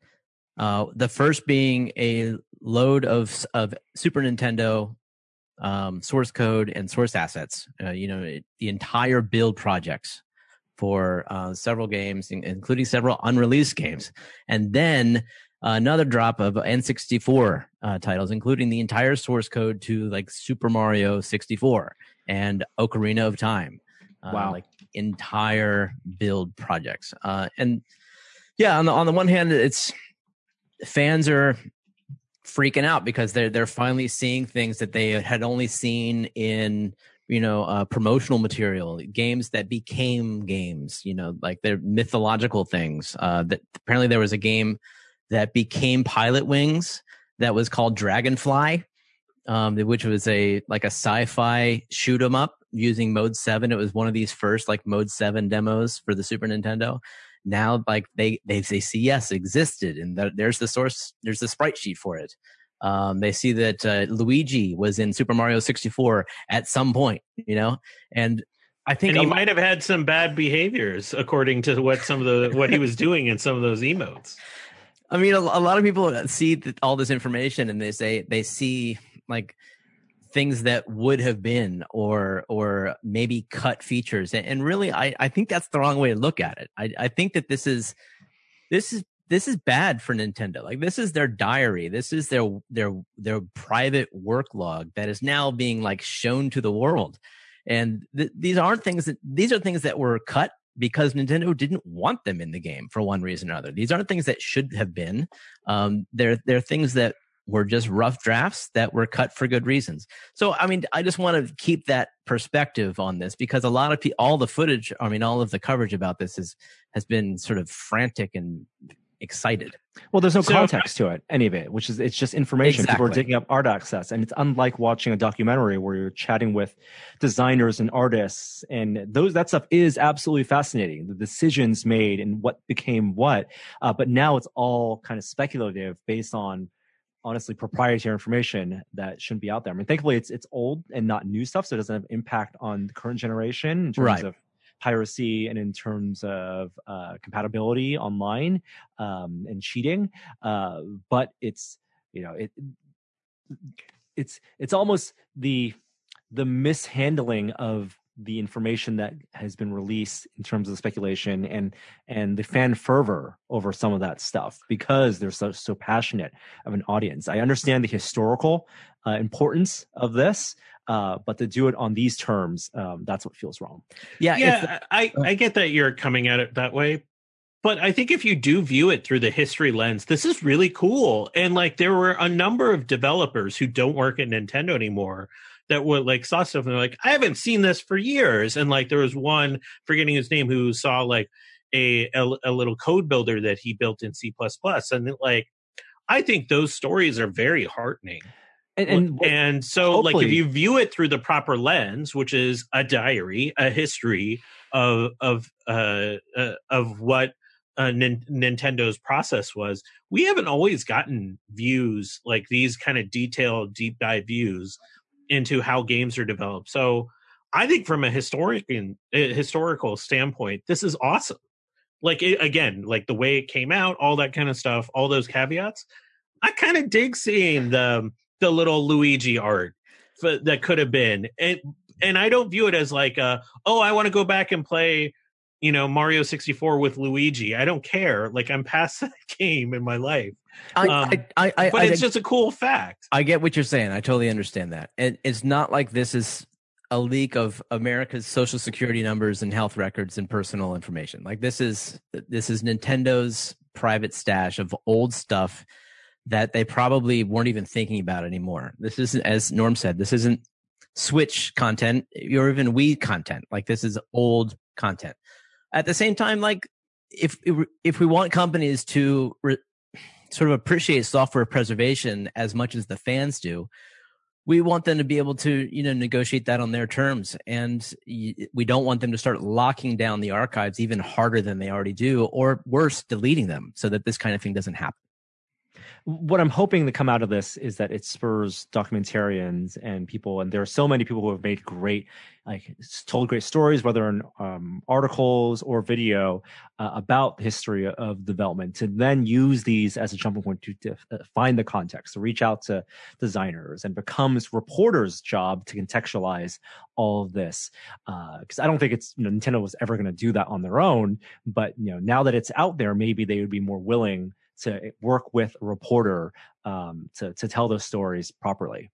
The first being a load of Super Nintendo source code and source assets. The entire build projects for several games, including several unreleased games, and then another drop of N64 titles, including the entire source code to like Super Mario 64 and Ocarina of Time. Wow! Like entire build projects. And yeah, on the one hand, it's fans are freaking out because they're finally seeing things that they had only seen in promotional material, games that became games, like they're mythological things. That apparently there was a game that became Pilot Wings that was called Dragonfly, which was a sci-fi shoot 'em up using Mode 7. It was one of these first like Mode 7 demos for the Super Nintendo. Now, like they see, yes, it existed, and there's the source, there's the sprite sheet for it. They see that Luigi was in Super Mario 64 at some point, and I think he might have had some bad behaviors according to what he was doing in some of those emotes. I mean, a lot of people see all this information and they see like things that would have been or maybe cut features, and really, I think that's the wrong way to look at it. I think that this is bad for Nintendo. Like, this is their diary. This is their private work log that is now being like shown to the world. And these are things that were cut because Nintendo didn't want them in the game for one reason or other. These aren't things that should have been. They're things that were just rough drafts that were cut for good reasons. So, I mean, I just want to keep that perspective on this because a lot of all the footage, all of the coverage about this has been sort of frantic and excited. Well, there's no context to it, any of it, it's just information. Exactly. People are digging up art access, and it's unlike watching a documentary where you're chatting with designers and artists, and that stuff is absolutely fascinating. The decisions made and what became what, but now it's all kind of speculative based on honestly proprietary information that shouldn't be out there. I mean, thankfully it's old and not new stuff, so it doesn't have impact on the current generation in terms of piracy and in terms of compatibility online and cheating. But it's it's almost the mishandling of the information that has been released in terms of the speculation and the fan fervor over some of that stuff because they're so passionate of an audience. I understand the historical importance of this, but to do it on these terms, that's what feels wrong. I get that you're coming at it that way, but I think if you do view it through the history lens, this is really cool. And like, there were a number of developers who don't work at Nintendo anymore that would like saw stuff and they're like, I haven't seen this for years. And like, there was one, forgetting his name, who saw like a little code builder that he built in C++. And like, I think those stories are very heartening. And so hopefully, like, if you view it through the proper lens, which is a diary, a history of what Nintendo's process was, we haven't always gotten views like these kind of detailed, deep dive views into how games are developed. So I think from a historical standpoint, this is awesome. Like, again, like the way it came out, all that kind of stuff, all those caveats. I kind of dig seeing the little Luigi art that could have been. And I don't view it as like, I want to go back and play, Mario 64 with Luigi. I don't care. Like, I'm past that game in my life. But it's just a cool fact. I get what you're saying. I totally understand that. And it's not like this is a leak of America's social security numbers and health records and personal information. Like, this is Nintendo's private stash of old stuff that they probably weren't even thinking about anymore. This isn't, as Norm said, this isn't Switch content or even Wii content. Like, this is old content. At the same time, like, if we want companies to sort of appreciate software preservation as much as the fans do, we want them to be able to, negotiate that on their terms. And we don't want them to start locking down the archives even harder than they already do, or worse, deleting them so that this kind of thing doesn't happen. what I'm hoping to come out of this is that it spurs documentarians and people, and there are so many people who have made great, like told great stories, whether in articles or video about the history of development, to then use these as a jumping point to find the context, to reach out to designers, and becomes reporters' job to contextualize all of this. Because I don't think it's Nintendo was ever going to do that on their own, but now that it's out there, maybe they would be more willing to work with a reporter to tell those stories properly.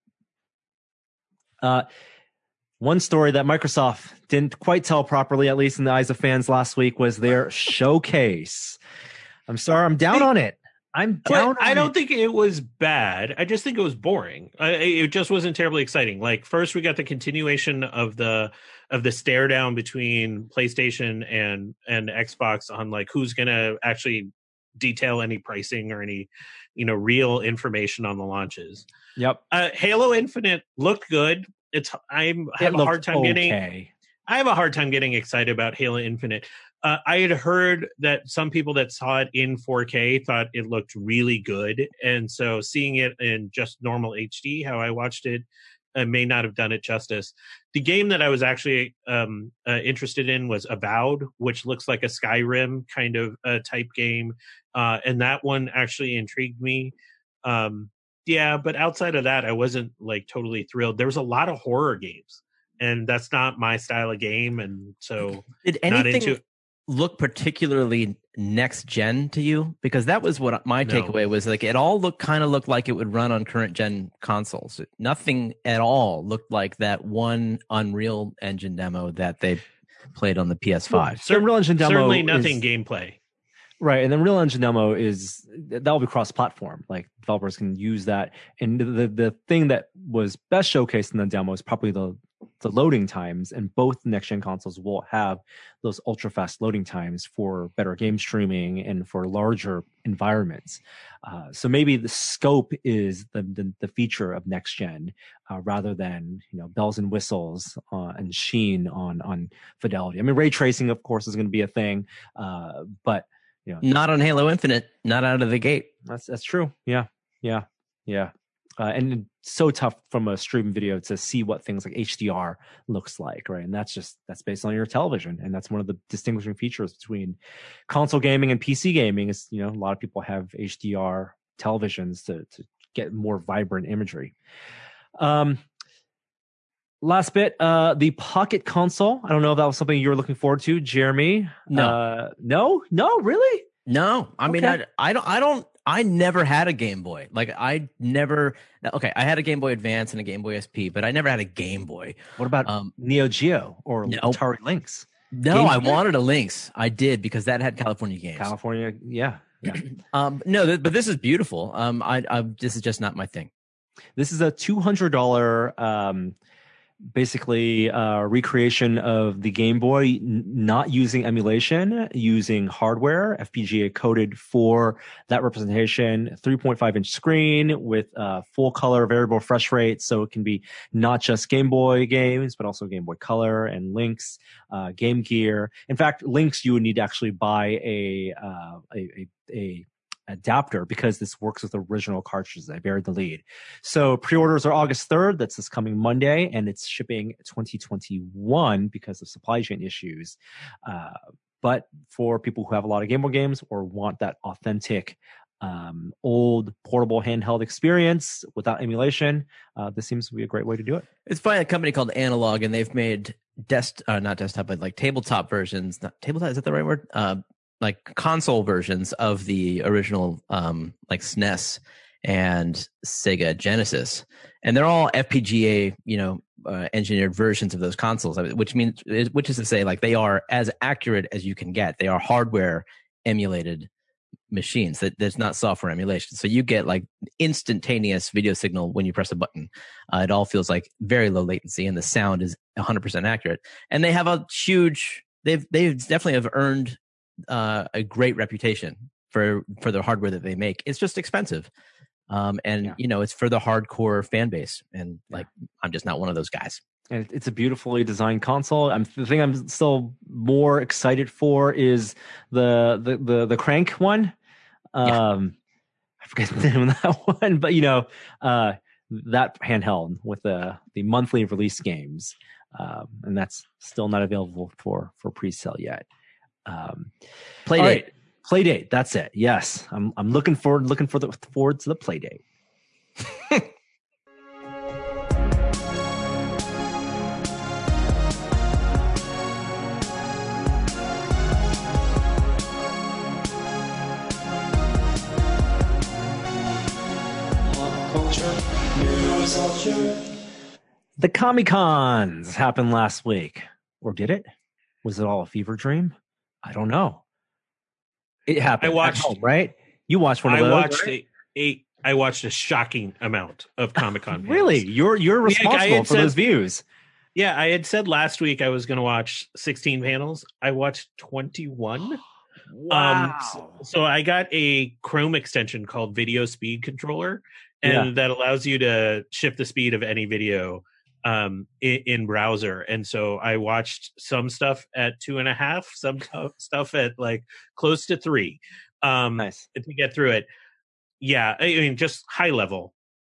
One story that Microsoft didn't quite tell properly, at least in the eyes of fans last week, was their showcase. I'm sorry, I'm down on it. I don't think it was bad. I just think it was boring. It just wasn't terribly exciting. Like, first we got the continuation of the stare down between PlayStation and Xbox on like who's going to actually detail any pricing or any real information on the launches. Yep. Halo Infinite looked good. I have a hard time getting excited about Halo Infinite. I had heard that some people that saw it in 4K thought it looked really good, and so seeing it in just normal HD, how I watched it, may not have done it justice. The game that I was actually interested in was Avowed, which looks like a Skyrim kind of type game, and that one actually intrigued me. Yeah, but outside of that, I wasn't like totally thrilled. There was a lot of horror games, and that's not my style of game, and so did anything look particularly next gen to you? Because that was what my takeaway was. Like, it all looked like it would run on current gen consoles. Nothing at all looked like that one Unreal Engine demo that they played on the PS5. Unreal Engine demo certainly nothing gameplay. Right, and the Real Engine demo that'll be cross-platform. Like, developers can use that. And the thing that was best showcased in the demo is probably the loading times. And both next-gen consoles will have those ultra-fast loading times for better game streaming and for larger environments. So maybe the scope is the feature of next-gen rather than bells and whistles and sheen on fidelity. I mean, ray tracing, of course, is going to be a thing, but not on Halo Infinite, not out of the gate. That's true. Yeah. And it's so tough from a streaming video to see what things like HDR looks like, right? And that's based on your television, and that's one of the distinguishing features between console gaming and PC gaming. Is a lot of people have HDR televisions to get more vibrant imagery. Last bit, the Pocket Console. I don't know if that was something you were looking forward to, Jeremy. No, really? No. I mean, I never had a Game Boy. Like, I had a Game Boy Advance and a Game Boy SP, but I never had a Game Boy. What about Neo Geo or Atari Lynx? No, I wanted a Lynx. I did, because that had California games. Yeah. No, but this is beautiful. This is just not my thing. This is a $200 basically recreation of the Game Boy, not using emulation, using hardware, FPGA coded for that representation, 3.5-inch screen with full color variable refresh rate, so it can be not just Game Boy games, but also Game Boy Color and Lynx, Game Gear. In fact, Lynx, you would need to actually buy a adapter, because this works with original cartridges. I buried the lead. So pre-orders are August 3rd. That's this coming Monday, and it's shipping 2021 because of supply chain issues. But for people who have a lot of Game Boy games or want that authentic old portable handheld experience without emulation, this seems to be a great way to do it. It's by a company called Analog, and they've made not desktop, but like tabletop versions. Not tabletop, is that the right word? Like console versions of the original like SNES and Sega Genesis, and they're all FPGA engineered versions of those consoles, which is to say, like, they are as accurate as you can get. They are hardware emulated machines. There's not software emulation, so you get like instantaneous video signal when you press a button. It all feels like very low latency, and the sound is 100% accurate. And they have they definitely have earned a great reputation for the hardware that they make. It's just expensive, it's for the hardcore fan base, and I'm just not one of those guys. And it's a beautifully designed console. The thing I'm still more excited for is the Crank one. I forget the name of that one, but that handheld with the monthly release games, and that's still not available for pre-sale yet. Playdate. Playdate. That's it. Yes, I'm looking forward to the Playdate. The Comic-Cons happened last week. Or did it? Was it all a fever dream? I don't know. It happened. I watched, at home, right? You watched one of those. I watched a shocking amount of Comic-Con. Really? You're responsible for those views. Yeah, I had said last week I was going to watch 16 panels. I watched 21. Wow. So I got a Chrome extension called Video Speed Controller, and that allows you to shift the speed of any video in browser. And so I watched some stuff at 2.5, some stuff at like close to 3 nice to get through it. Yeah, I mean, just high level.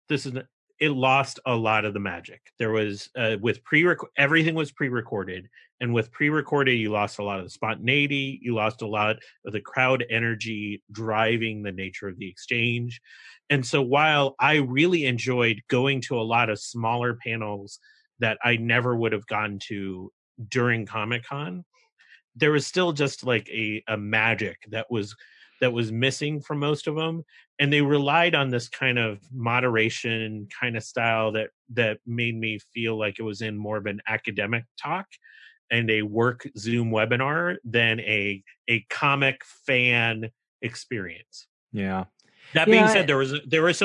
It lost a lot of the magic. There was with everything was pre-recorded, and with pre-recorded, you lost a lot of the spontaneity. You lost a lot of the crowd energy driving the nature of the exchange. And so while I really enjoyed going to a lot of smaller panels that I never would have gone to during Comic-Con, there was still just like a magic that was missing from most of them. And they relied on this kind of moderation kind of style that made me feel like it was in more of an academic talk and a work Zoom webinar than a comic fan experience. Yeah. That being said, there were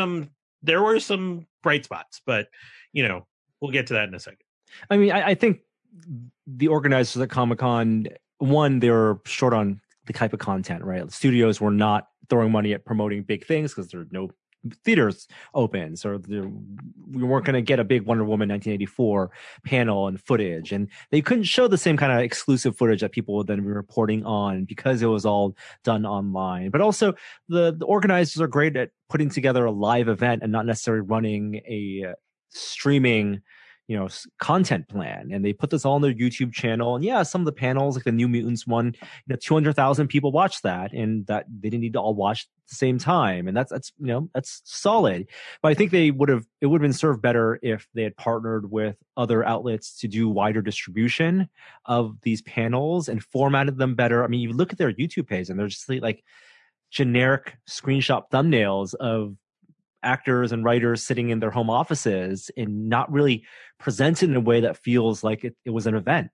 some bright spots, but we'll get to that in a second. I mean, I think the organizers at Comic-Con, one, they were short on the type of content, right? The studios were not throwing money at promoting big things because there are no theaters open, so we weren't going to get a big Wonder Woman 1984 panel and footage, and they couldn't show the same kind of exclusive footage that people would then be reporting on because it was all done online. But also the organizers are great at putting together a live event and not necessarily running a streaming content plan, and they put this all on their YouTube channel. And some of the panels, like the New Mutants one, 200,000 people watched that, and that they didn't need to all watch at the same time, and that's solid. But I think it would have been served better if they had partnered with other outlets to do wider distribution of these panels and formatted them better. I mean, you look at their YouTube page, and they're just like generic screenshot thumbnails of actors and writers sitting in their home offices and not really presented in a way that feels like it was an event.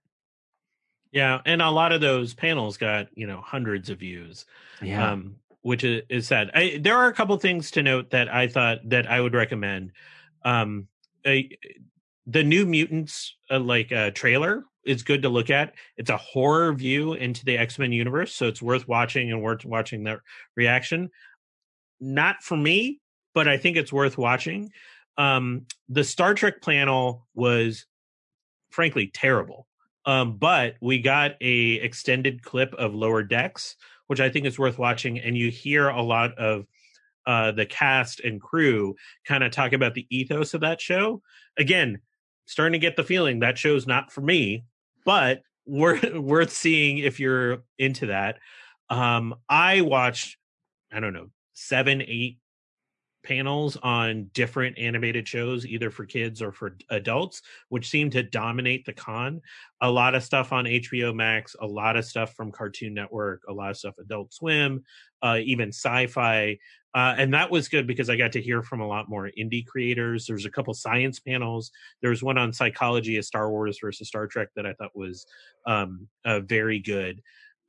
Yeah, and a lot of those panels got hundreds of views, which is sad. There are a couple things to note that I thought that I would recommend. The New Mutants trailer is good to look at. It's a horror view into the X-Men universe, so it's worth watching and worth watching their reaction. Not for me, but I think it's worth watching. The Star Trek panel was frankly terrible. But we got a extended clip of Lower Decks, which I think is worth watching. And you hear a lot of the cast and crew kind of talk about the ethos of that show. Again, starting to get the feeling that show's not for me, but worth seeing if you're into that. I watched, 7, 8 panels on different animated shows, either for kids or for adults, which seemed to dominate the con. A lot of stuff on HBO Max, a lot of stuff from Cartoon Network, a lot of stuff Adult Swim, even Sci-Fi. And that was good because I got to hear from a lot more indie creators. There's a couple science panels. There was one on psychology of Star Wars versus Star Trek that I thought was very good.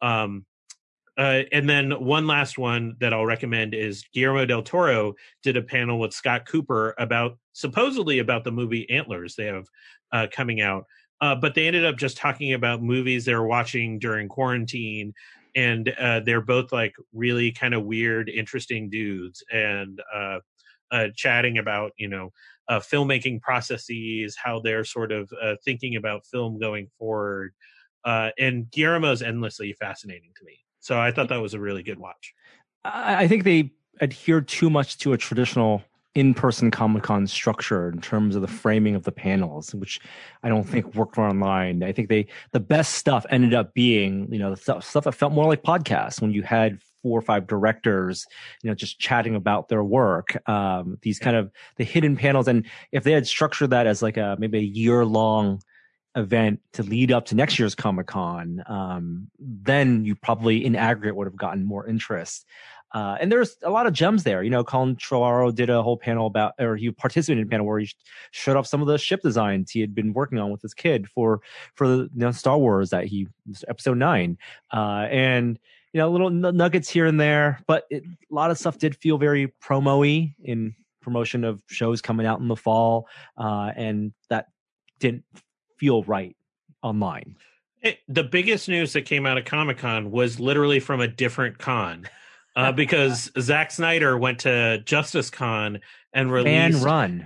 And then one last one that I'll recommend is Guillermo del Toro did a panel with Scott Cooper supposedly about the movie Antlers they have coming out. But they ended up just talking about movies they were watching during quarantine. And they're both like really kind of weird, interesting dudes and chatting about, filmmaking processes, how they're sort of thinking about film going forward. And Guillermo's endlessly fascinating to me. So I thought that was a really good watch. I think they adhere too much to a traditional in-person Comic-Con structure in terms of the framing of the panels, which I don't think worked for online. I think the best stuff ended up being, the stuff that felt more like podcasts when you had 4 or 5 directors, just chatting about their work. These kind of the hidden panels, and if they had structured that as like maybe a year-long event to lead up to next year's Comic-Con, then you probably in aggregate would have gotten more interest. And there's a lot of gems there. Colin Trevorrow did a whole panel he participated in a panel where he showed off some of the ship designs he had been working on with his kid for Star Wars episode 9. And little nuggets here and there, but a lot of stuff did feel very promo-y in promotion of shows coming out in the fall. And that didn't feel right online. The biggest news that came out of Comic-Con was literally from a different con. Because Zack Snyder went to Justice Con and released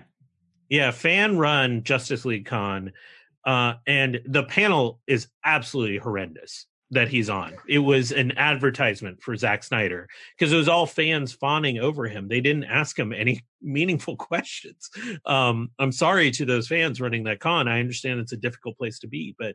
fan run Justice League Con, and the panel is absolutely horrendous that he's on. It was an advertisement for Zack Snyder because it was all fans fawning over him. They didn't ask him any meaningful questions. I'm sorry to those fans running that con. I understand it's a difficult place to be, but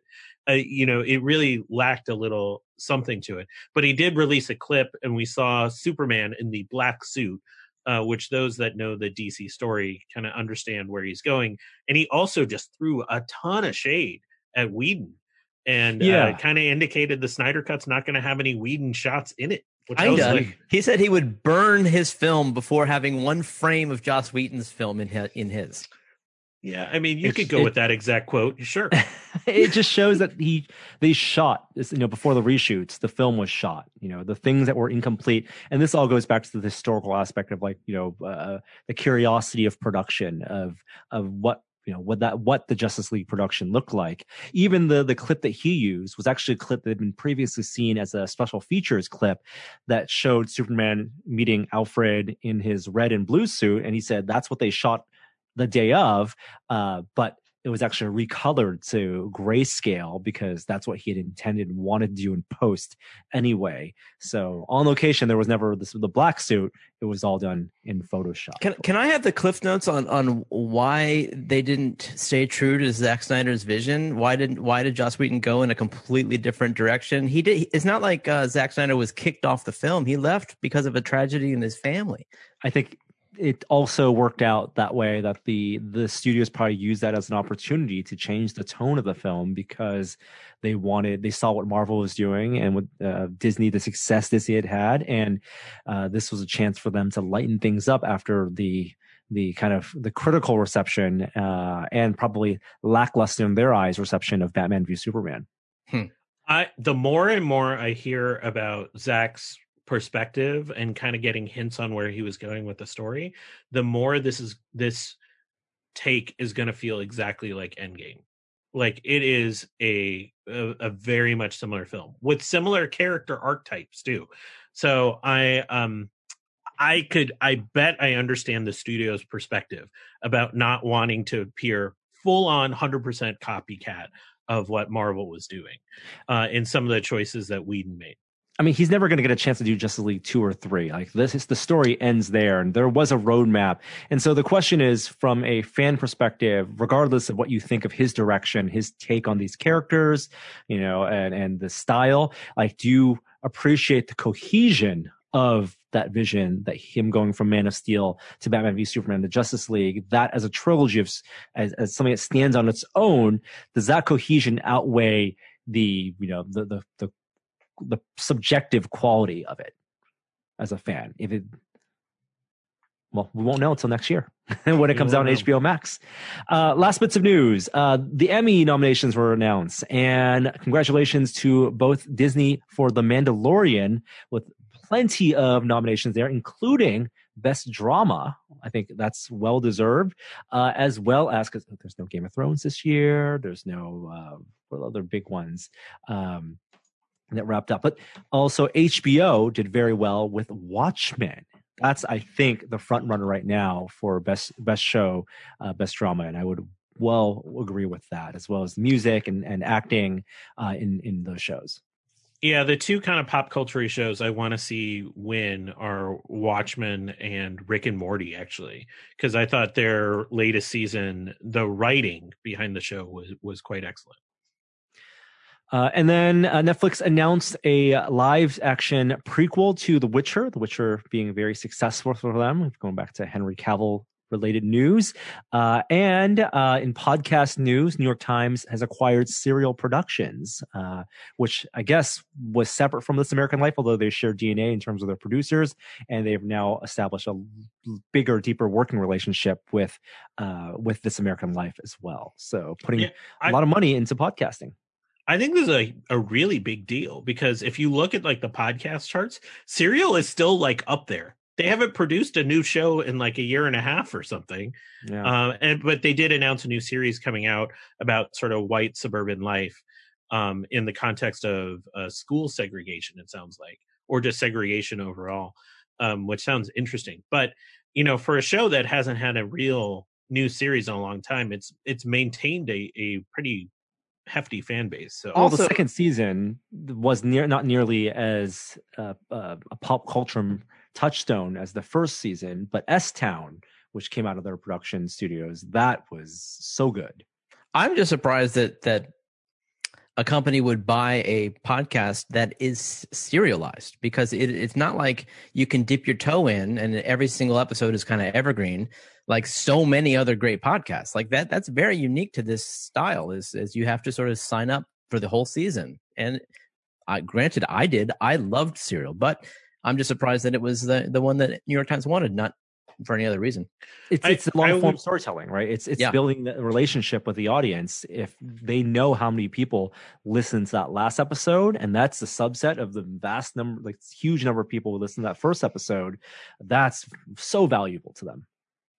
it really lacked a little something to it. But he did release a clip, and we saw Superman in the black suit, which those that know the DC story kind of understand where he's going. And he also just threw a ton of shade at Whedon, and kind of indicated the Snyder Cut's not going to have any Whedon shots in it. He said he would burn his film before having one frame of Joss Whedon's film in his. Yeah, I mean, you could go with that exact quote. Sure. It just shows that they shot this, before the reshoots, the film was shot, the things that were incomplete. And this all goes back to the historical aspect of the curiosity of production of what the Justice League production looked like. Even the clip that he used was actually a clip that had been previously seen as a special features clip that showed Superman meeting Alfred in his red and blue suit. And he said that's what they shot the day of, but it was actually recolored to grayscale because that's what he had intended and wanted to do in post anyway. So on location, there was never the black suit. It was all done in Photoshop. Can I have the cliff notes on why they didn't stay true to Zack Snyder's vision? Why did Joss Whedon go in a completely different direction? It's not like Zack Snyder was kicked off the film. He left because of a tragedy in his family. I think it also worked out that way that the studios probably used that as an opportunity to change the tone of the film because they saw what Marvel was doing and with Disney, the success Disney had, and this was a chance for them to lighten things up after the kind of the critical reception and probably lackluster in their eyes reception of Batman v Superman. The more and more I hear about Zack's perspective and kind of getting hints on where he was going with the story, the more this take is going to feel exactly like Endgame. Like it is a very much similar film with similar character archetypes too. So I bet I understand the studio's perspective about not wanting to appear full on 100% copycat of what Marvel was doing in some of the choices that Whedon made. I mean, he's never going to get a chance to do Justice League 2 or 3. Like the story ends there, and there was a roadmap. And so the question is, from a fan perspective, regardless of what you think of his direction, his take on these characters, and the style, like, do you appreciate the cohesion of that vision, that him going from Man of Steel to Batman v Superman to Justice League, that as a trilogy as something that stands on its own, does that cohesion outweigh the subjective quality of it as a fan? Well, we won't know until next year when it comes out on HBO Max. Last bits of news. The Emmy nominations were announced, and congratulations to both Disney for The Mandalorian with plenty of nominations there, including Best Drama. I think that's well deserved, as well as, because there's no Game of Thrones this year. There's no other big ones that wrapped up. But also HBO did very well with Watchmen. That's, I think, the front runner right now for best show, best drama, and I would well agree with that, as well as music and acting in those shows. Yeah, the two kind of pop culture shows I want to see win are Watchmen and Rick and Morty, actually, because I thought their latest season, the writing behind the show was quite excellent. And then Netflix announced a live action prequel to The Witcher being very successful for them, going back to Henry Cavill related news. And in podcast news, New York Times has acquired Serial Productions, which I guess was separate from This American Life, although they share DNA in terms of their producers. And they've now established a bigger, deeper working relationship with This American Life as well. So putting a lot of money into podcasting. I think this is a really big deal because if you look at like the podcast charts, Serial is still like up there. They haven't produced a new show in like a year and a half or something. Yeah. But they did announce a new series coming out about sort of white suburban life in the context of school segregation, it sounds like, or just segregation overall, which sounds interesting. But, you know, for a show that hasn't had a real new series in a long time, it's maintained a pretty hefty fan base. So also, the second season was not nearly as a pop culture touchstone as the first season, but S-Town, which came out of their production studios, that was so good. I'm just surprised that a company would buy a podcast that is serialized, because it's not like you can dip your toe in and every single episode is kind of evergreen like so many other great podcasts. Like that's very unique to this style, is you have to sort of sign up for the whole season. And I loved Serial, but I'm just surprised that it was the one that New York Times wanted, not for any other reason. It's long form storytelling, right? It's building the relationship with the audience. If they know how many people listen to that last episode, and that's the subset of the vast number, like huge number of people who listen to that first episode, that's so valuable to them.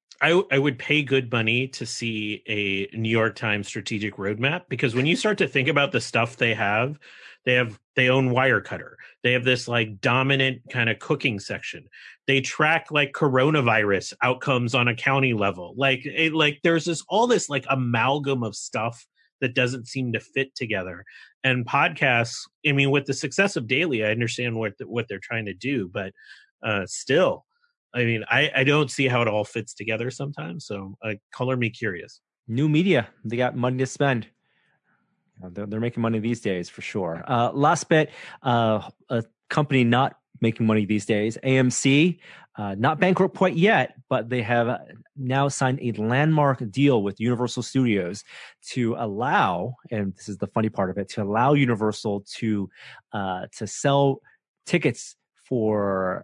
I would pay good money to see a New York Times strategic roadmap, because when you start to think about the stuff they own Wirecutter. They have this like dominant kind of cooking section. They track like coronavirus outcomes on a county level. Like there's all this like amalgam of stuff that doesn't seem to fit together. And podcasts, I mean, with the success of Daily, I understand what they're trying to do, but still, I mean, I don't see how it all fits together sometimes. So color me curious. New media, they got money to spend. They're making money these days for sure. Last bit, a company not making money these days, AMC, not bankrupt quite yet, but they have now signed a landmark deal with Universal Studios to allow, and this is the funny part of it, to allow Universal to sell tickets for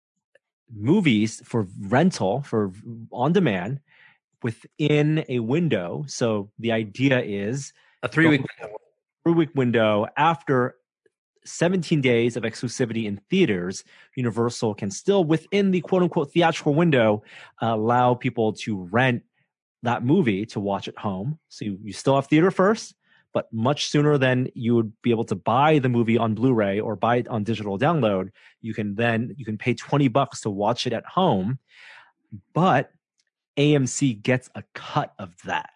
movies for rental, for on demand within a window. So the idea is a 3-week window after 17 days of exclusivity in theaters. Universal can still, within the quote unquote theatrical window, allow people to rent that movie to watch at home. So you still have theater first, but much sooner than you would be able to buy the movie on Blu-ray or buy it on digital download. You can pay $20 to watch it at home, but AMC gets a cut of that.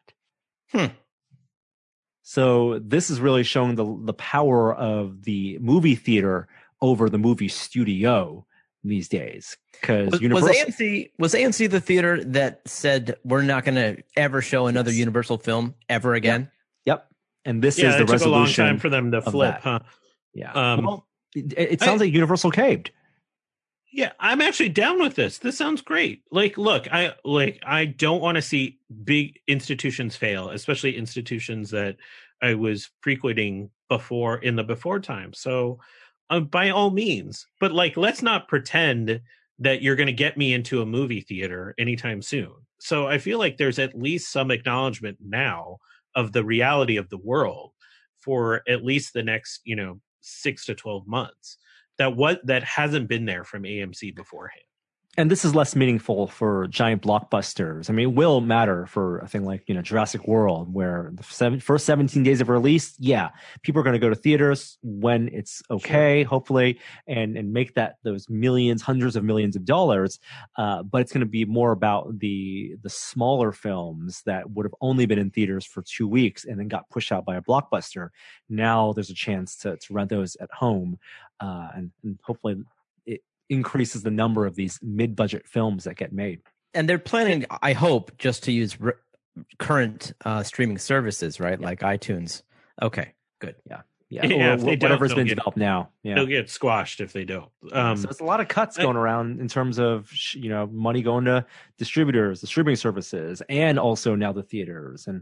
So this is really showing the power of the movie theater over the movie studio these days. Because was AMC the theater that said we're not going to ever show another Universal film ever again? Yep. And this is the resolution. It took a long time for them to flip, huh? Yeah. Well, it sounds like Universal caved. Yeah, I'm actually down with this. This sounds great. Like, look, I don't want to see big institutions fail, especially institutions that I was frequenting before time. So, by all means, but like, let's not pretend that you're going to get me into a movie theater anytime soon. So, I feel like there's at least some acknowledgement now of the reality of the world for at least the next, 6 to 12 months. That hasn't been there from AMC beforehand. And this is less meaningful for giant blockbusters. I mean, it will matter for a thing like, Jurassic World, where the first 17 days of release, yeah, people are going to go to theaters when it's okay, hopefully, and make those millions, hundreds of millions of dollars. But it's going to be more about the smaller films that would have only been in theaters for 2 weeks and then got pushed out by a blockbuster. Now there's a chance to rent those at home, and hopefully increases the number of these mid-budget films that get made. And they're planning, I hope, just to use current streaming services, right? Yeah. Like iTunes. Okay, good. Yeah. Or whatever's been developed now. Yeah. They'll get squashed if they don't. So there's a lot of cuts going around in terms of, money going to distributors, the streaming services, and also now the theaters. And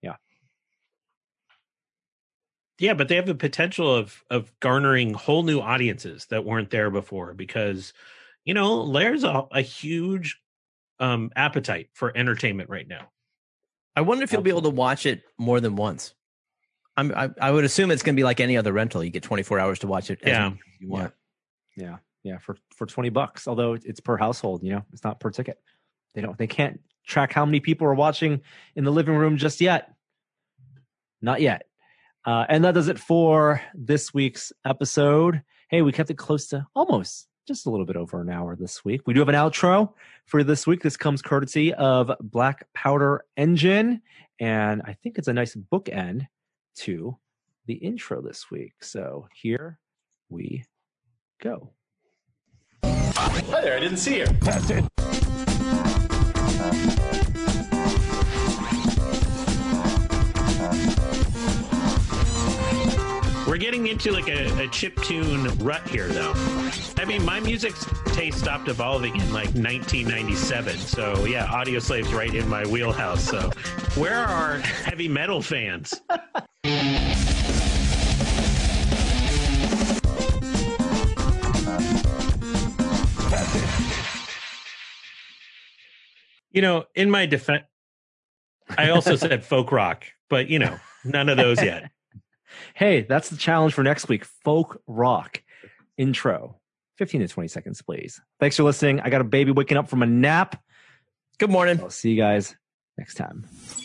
yeah, but they have the potential of garnering whole new audiences that weren't there before because, there's a huge appetite for entertainment right now. I wonder if you'll be able to watch it more than once. I would assume it's going to be like any other rental. You get 24 hours to watch it as much as you want. Yeah. For $20, although it's per household, it's not per ticket. They can't track how many people are watching in the living room just yet. Not yet. And that does it for this week's episode. Hey, we kept it close to almost just a little bit over an hour this week. We do have an outro for this week. This comes courtesy of Black Powder Engine. And I think it's a nice bookend to the intro this week. So here we go. Hi there, I didn't see you. We're getting into like a chiptune rut here, though. I mean, my music taste stopped evolving in like 1997. So yeah, Audio Slave's right in my wheelhouse. So where are our heavy metal fans? In my defense, I also said folk rock, but none of those yet. Hey, that's the challenge for next week. Folk rock intro. 15 to 20 seconds, please. Thanks for listening. I got a baby waking up from a nap. Good morning. I'll see you guys next time.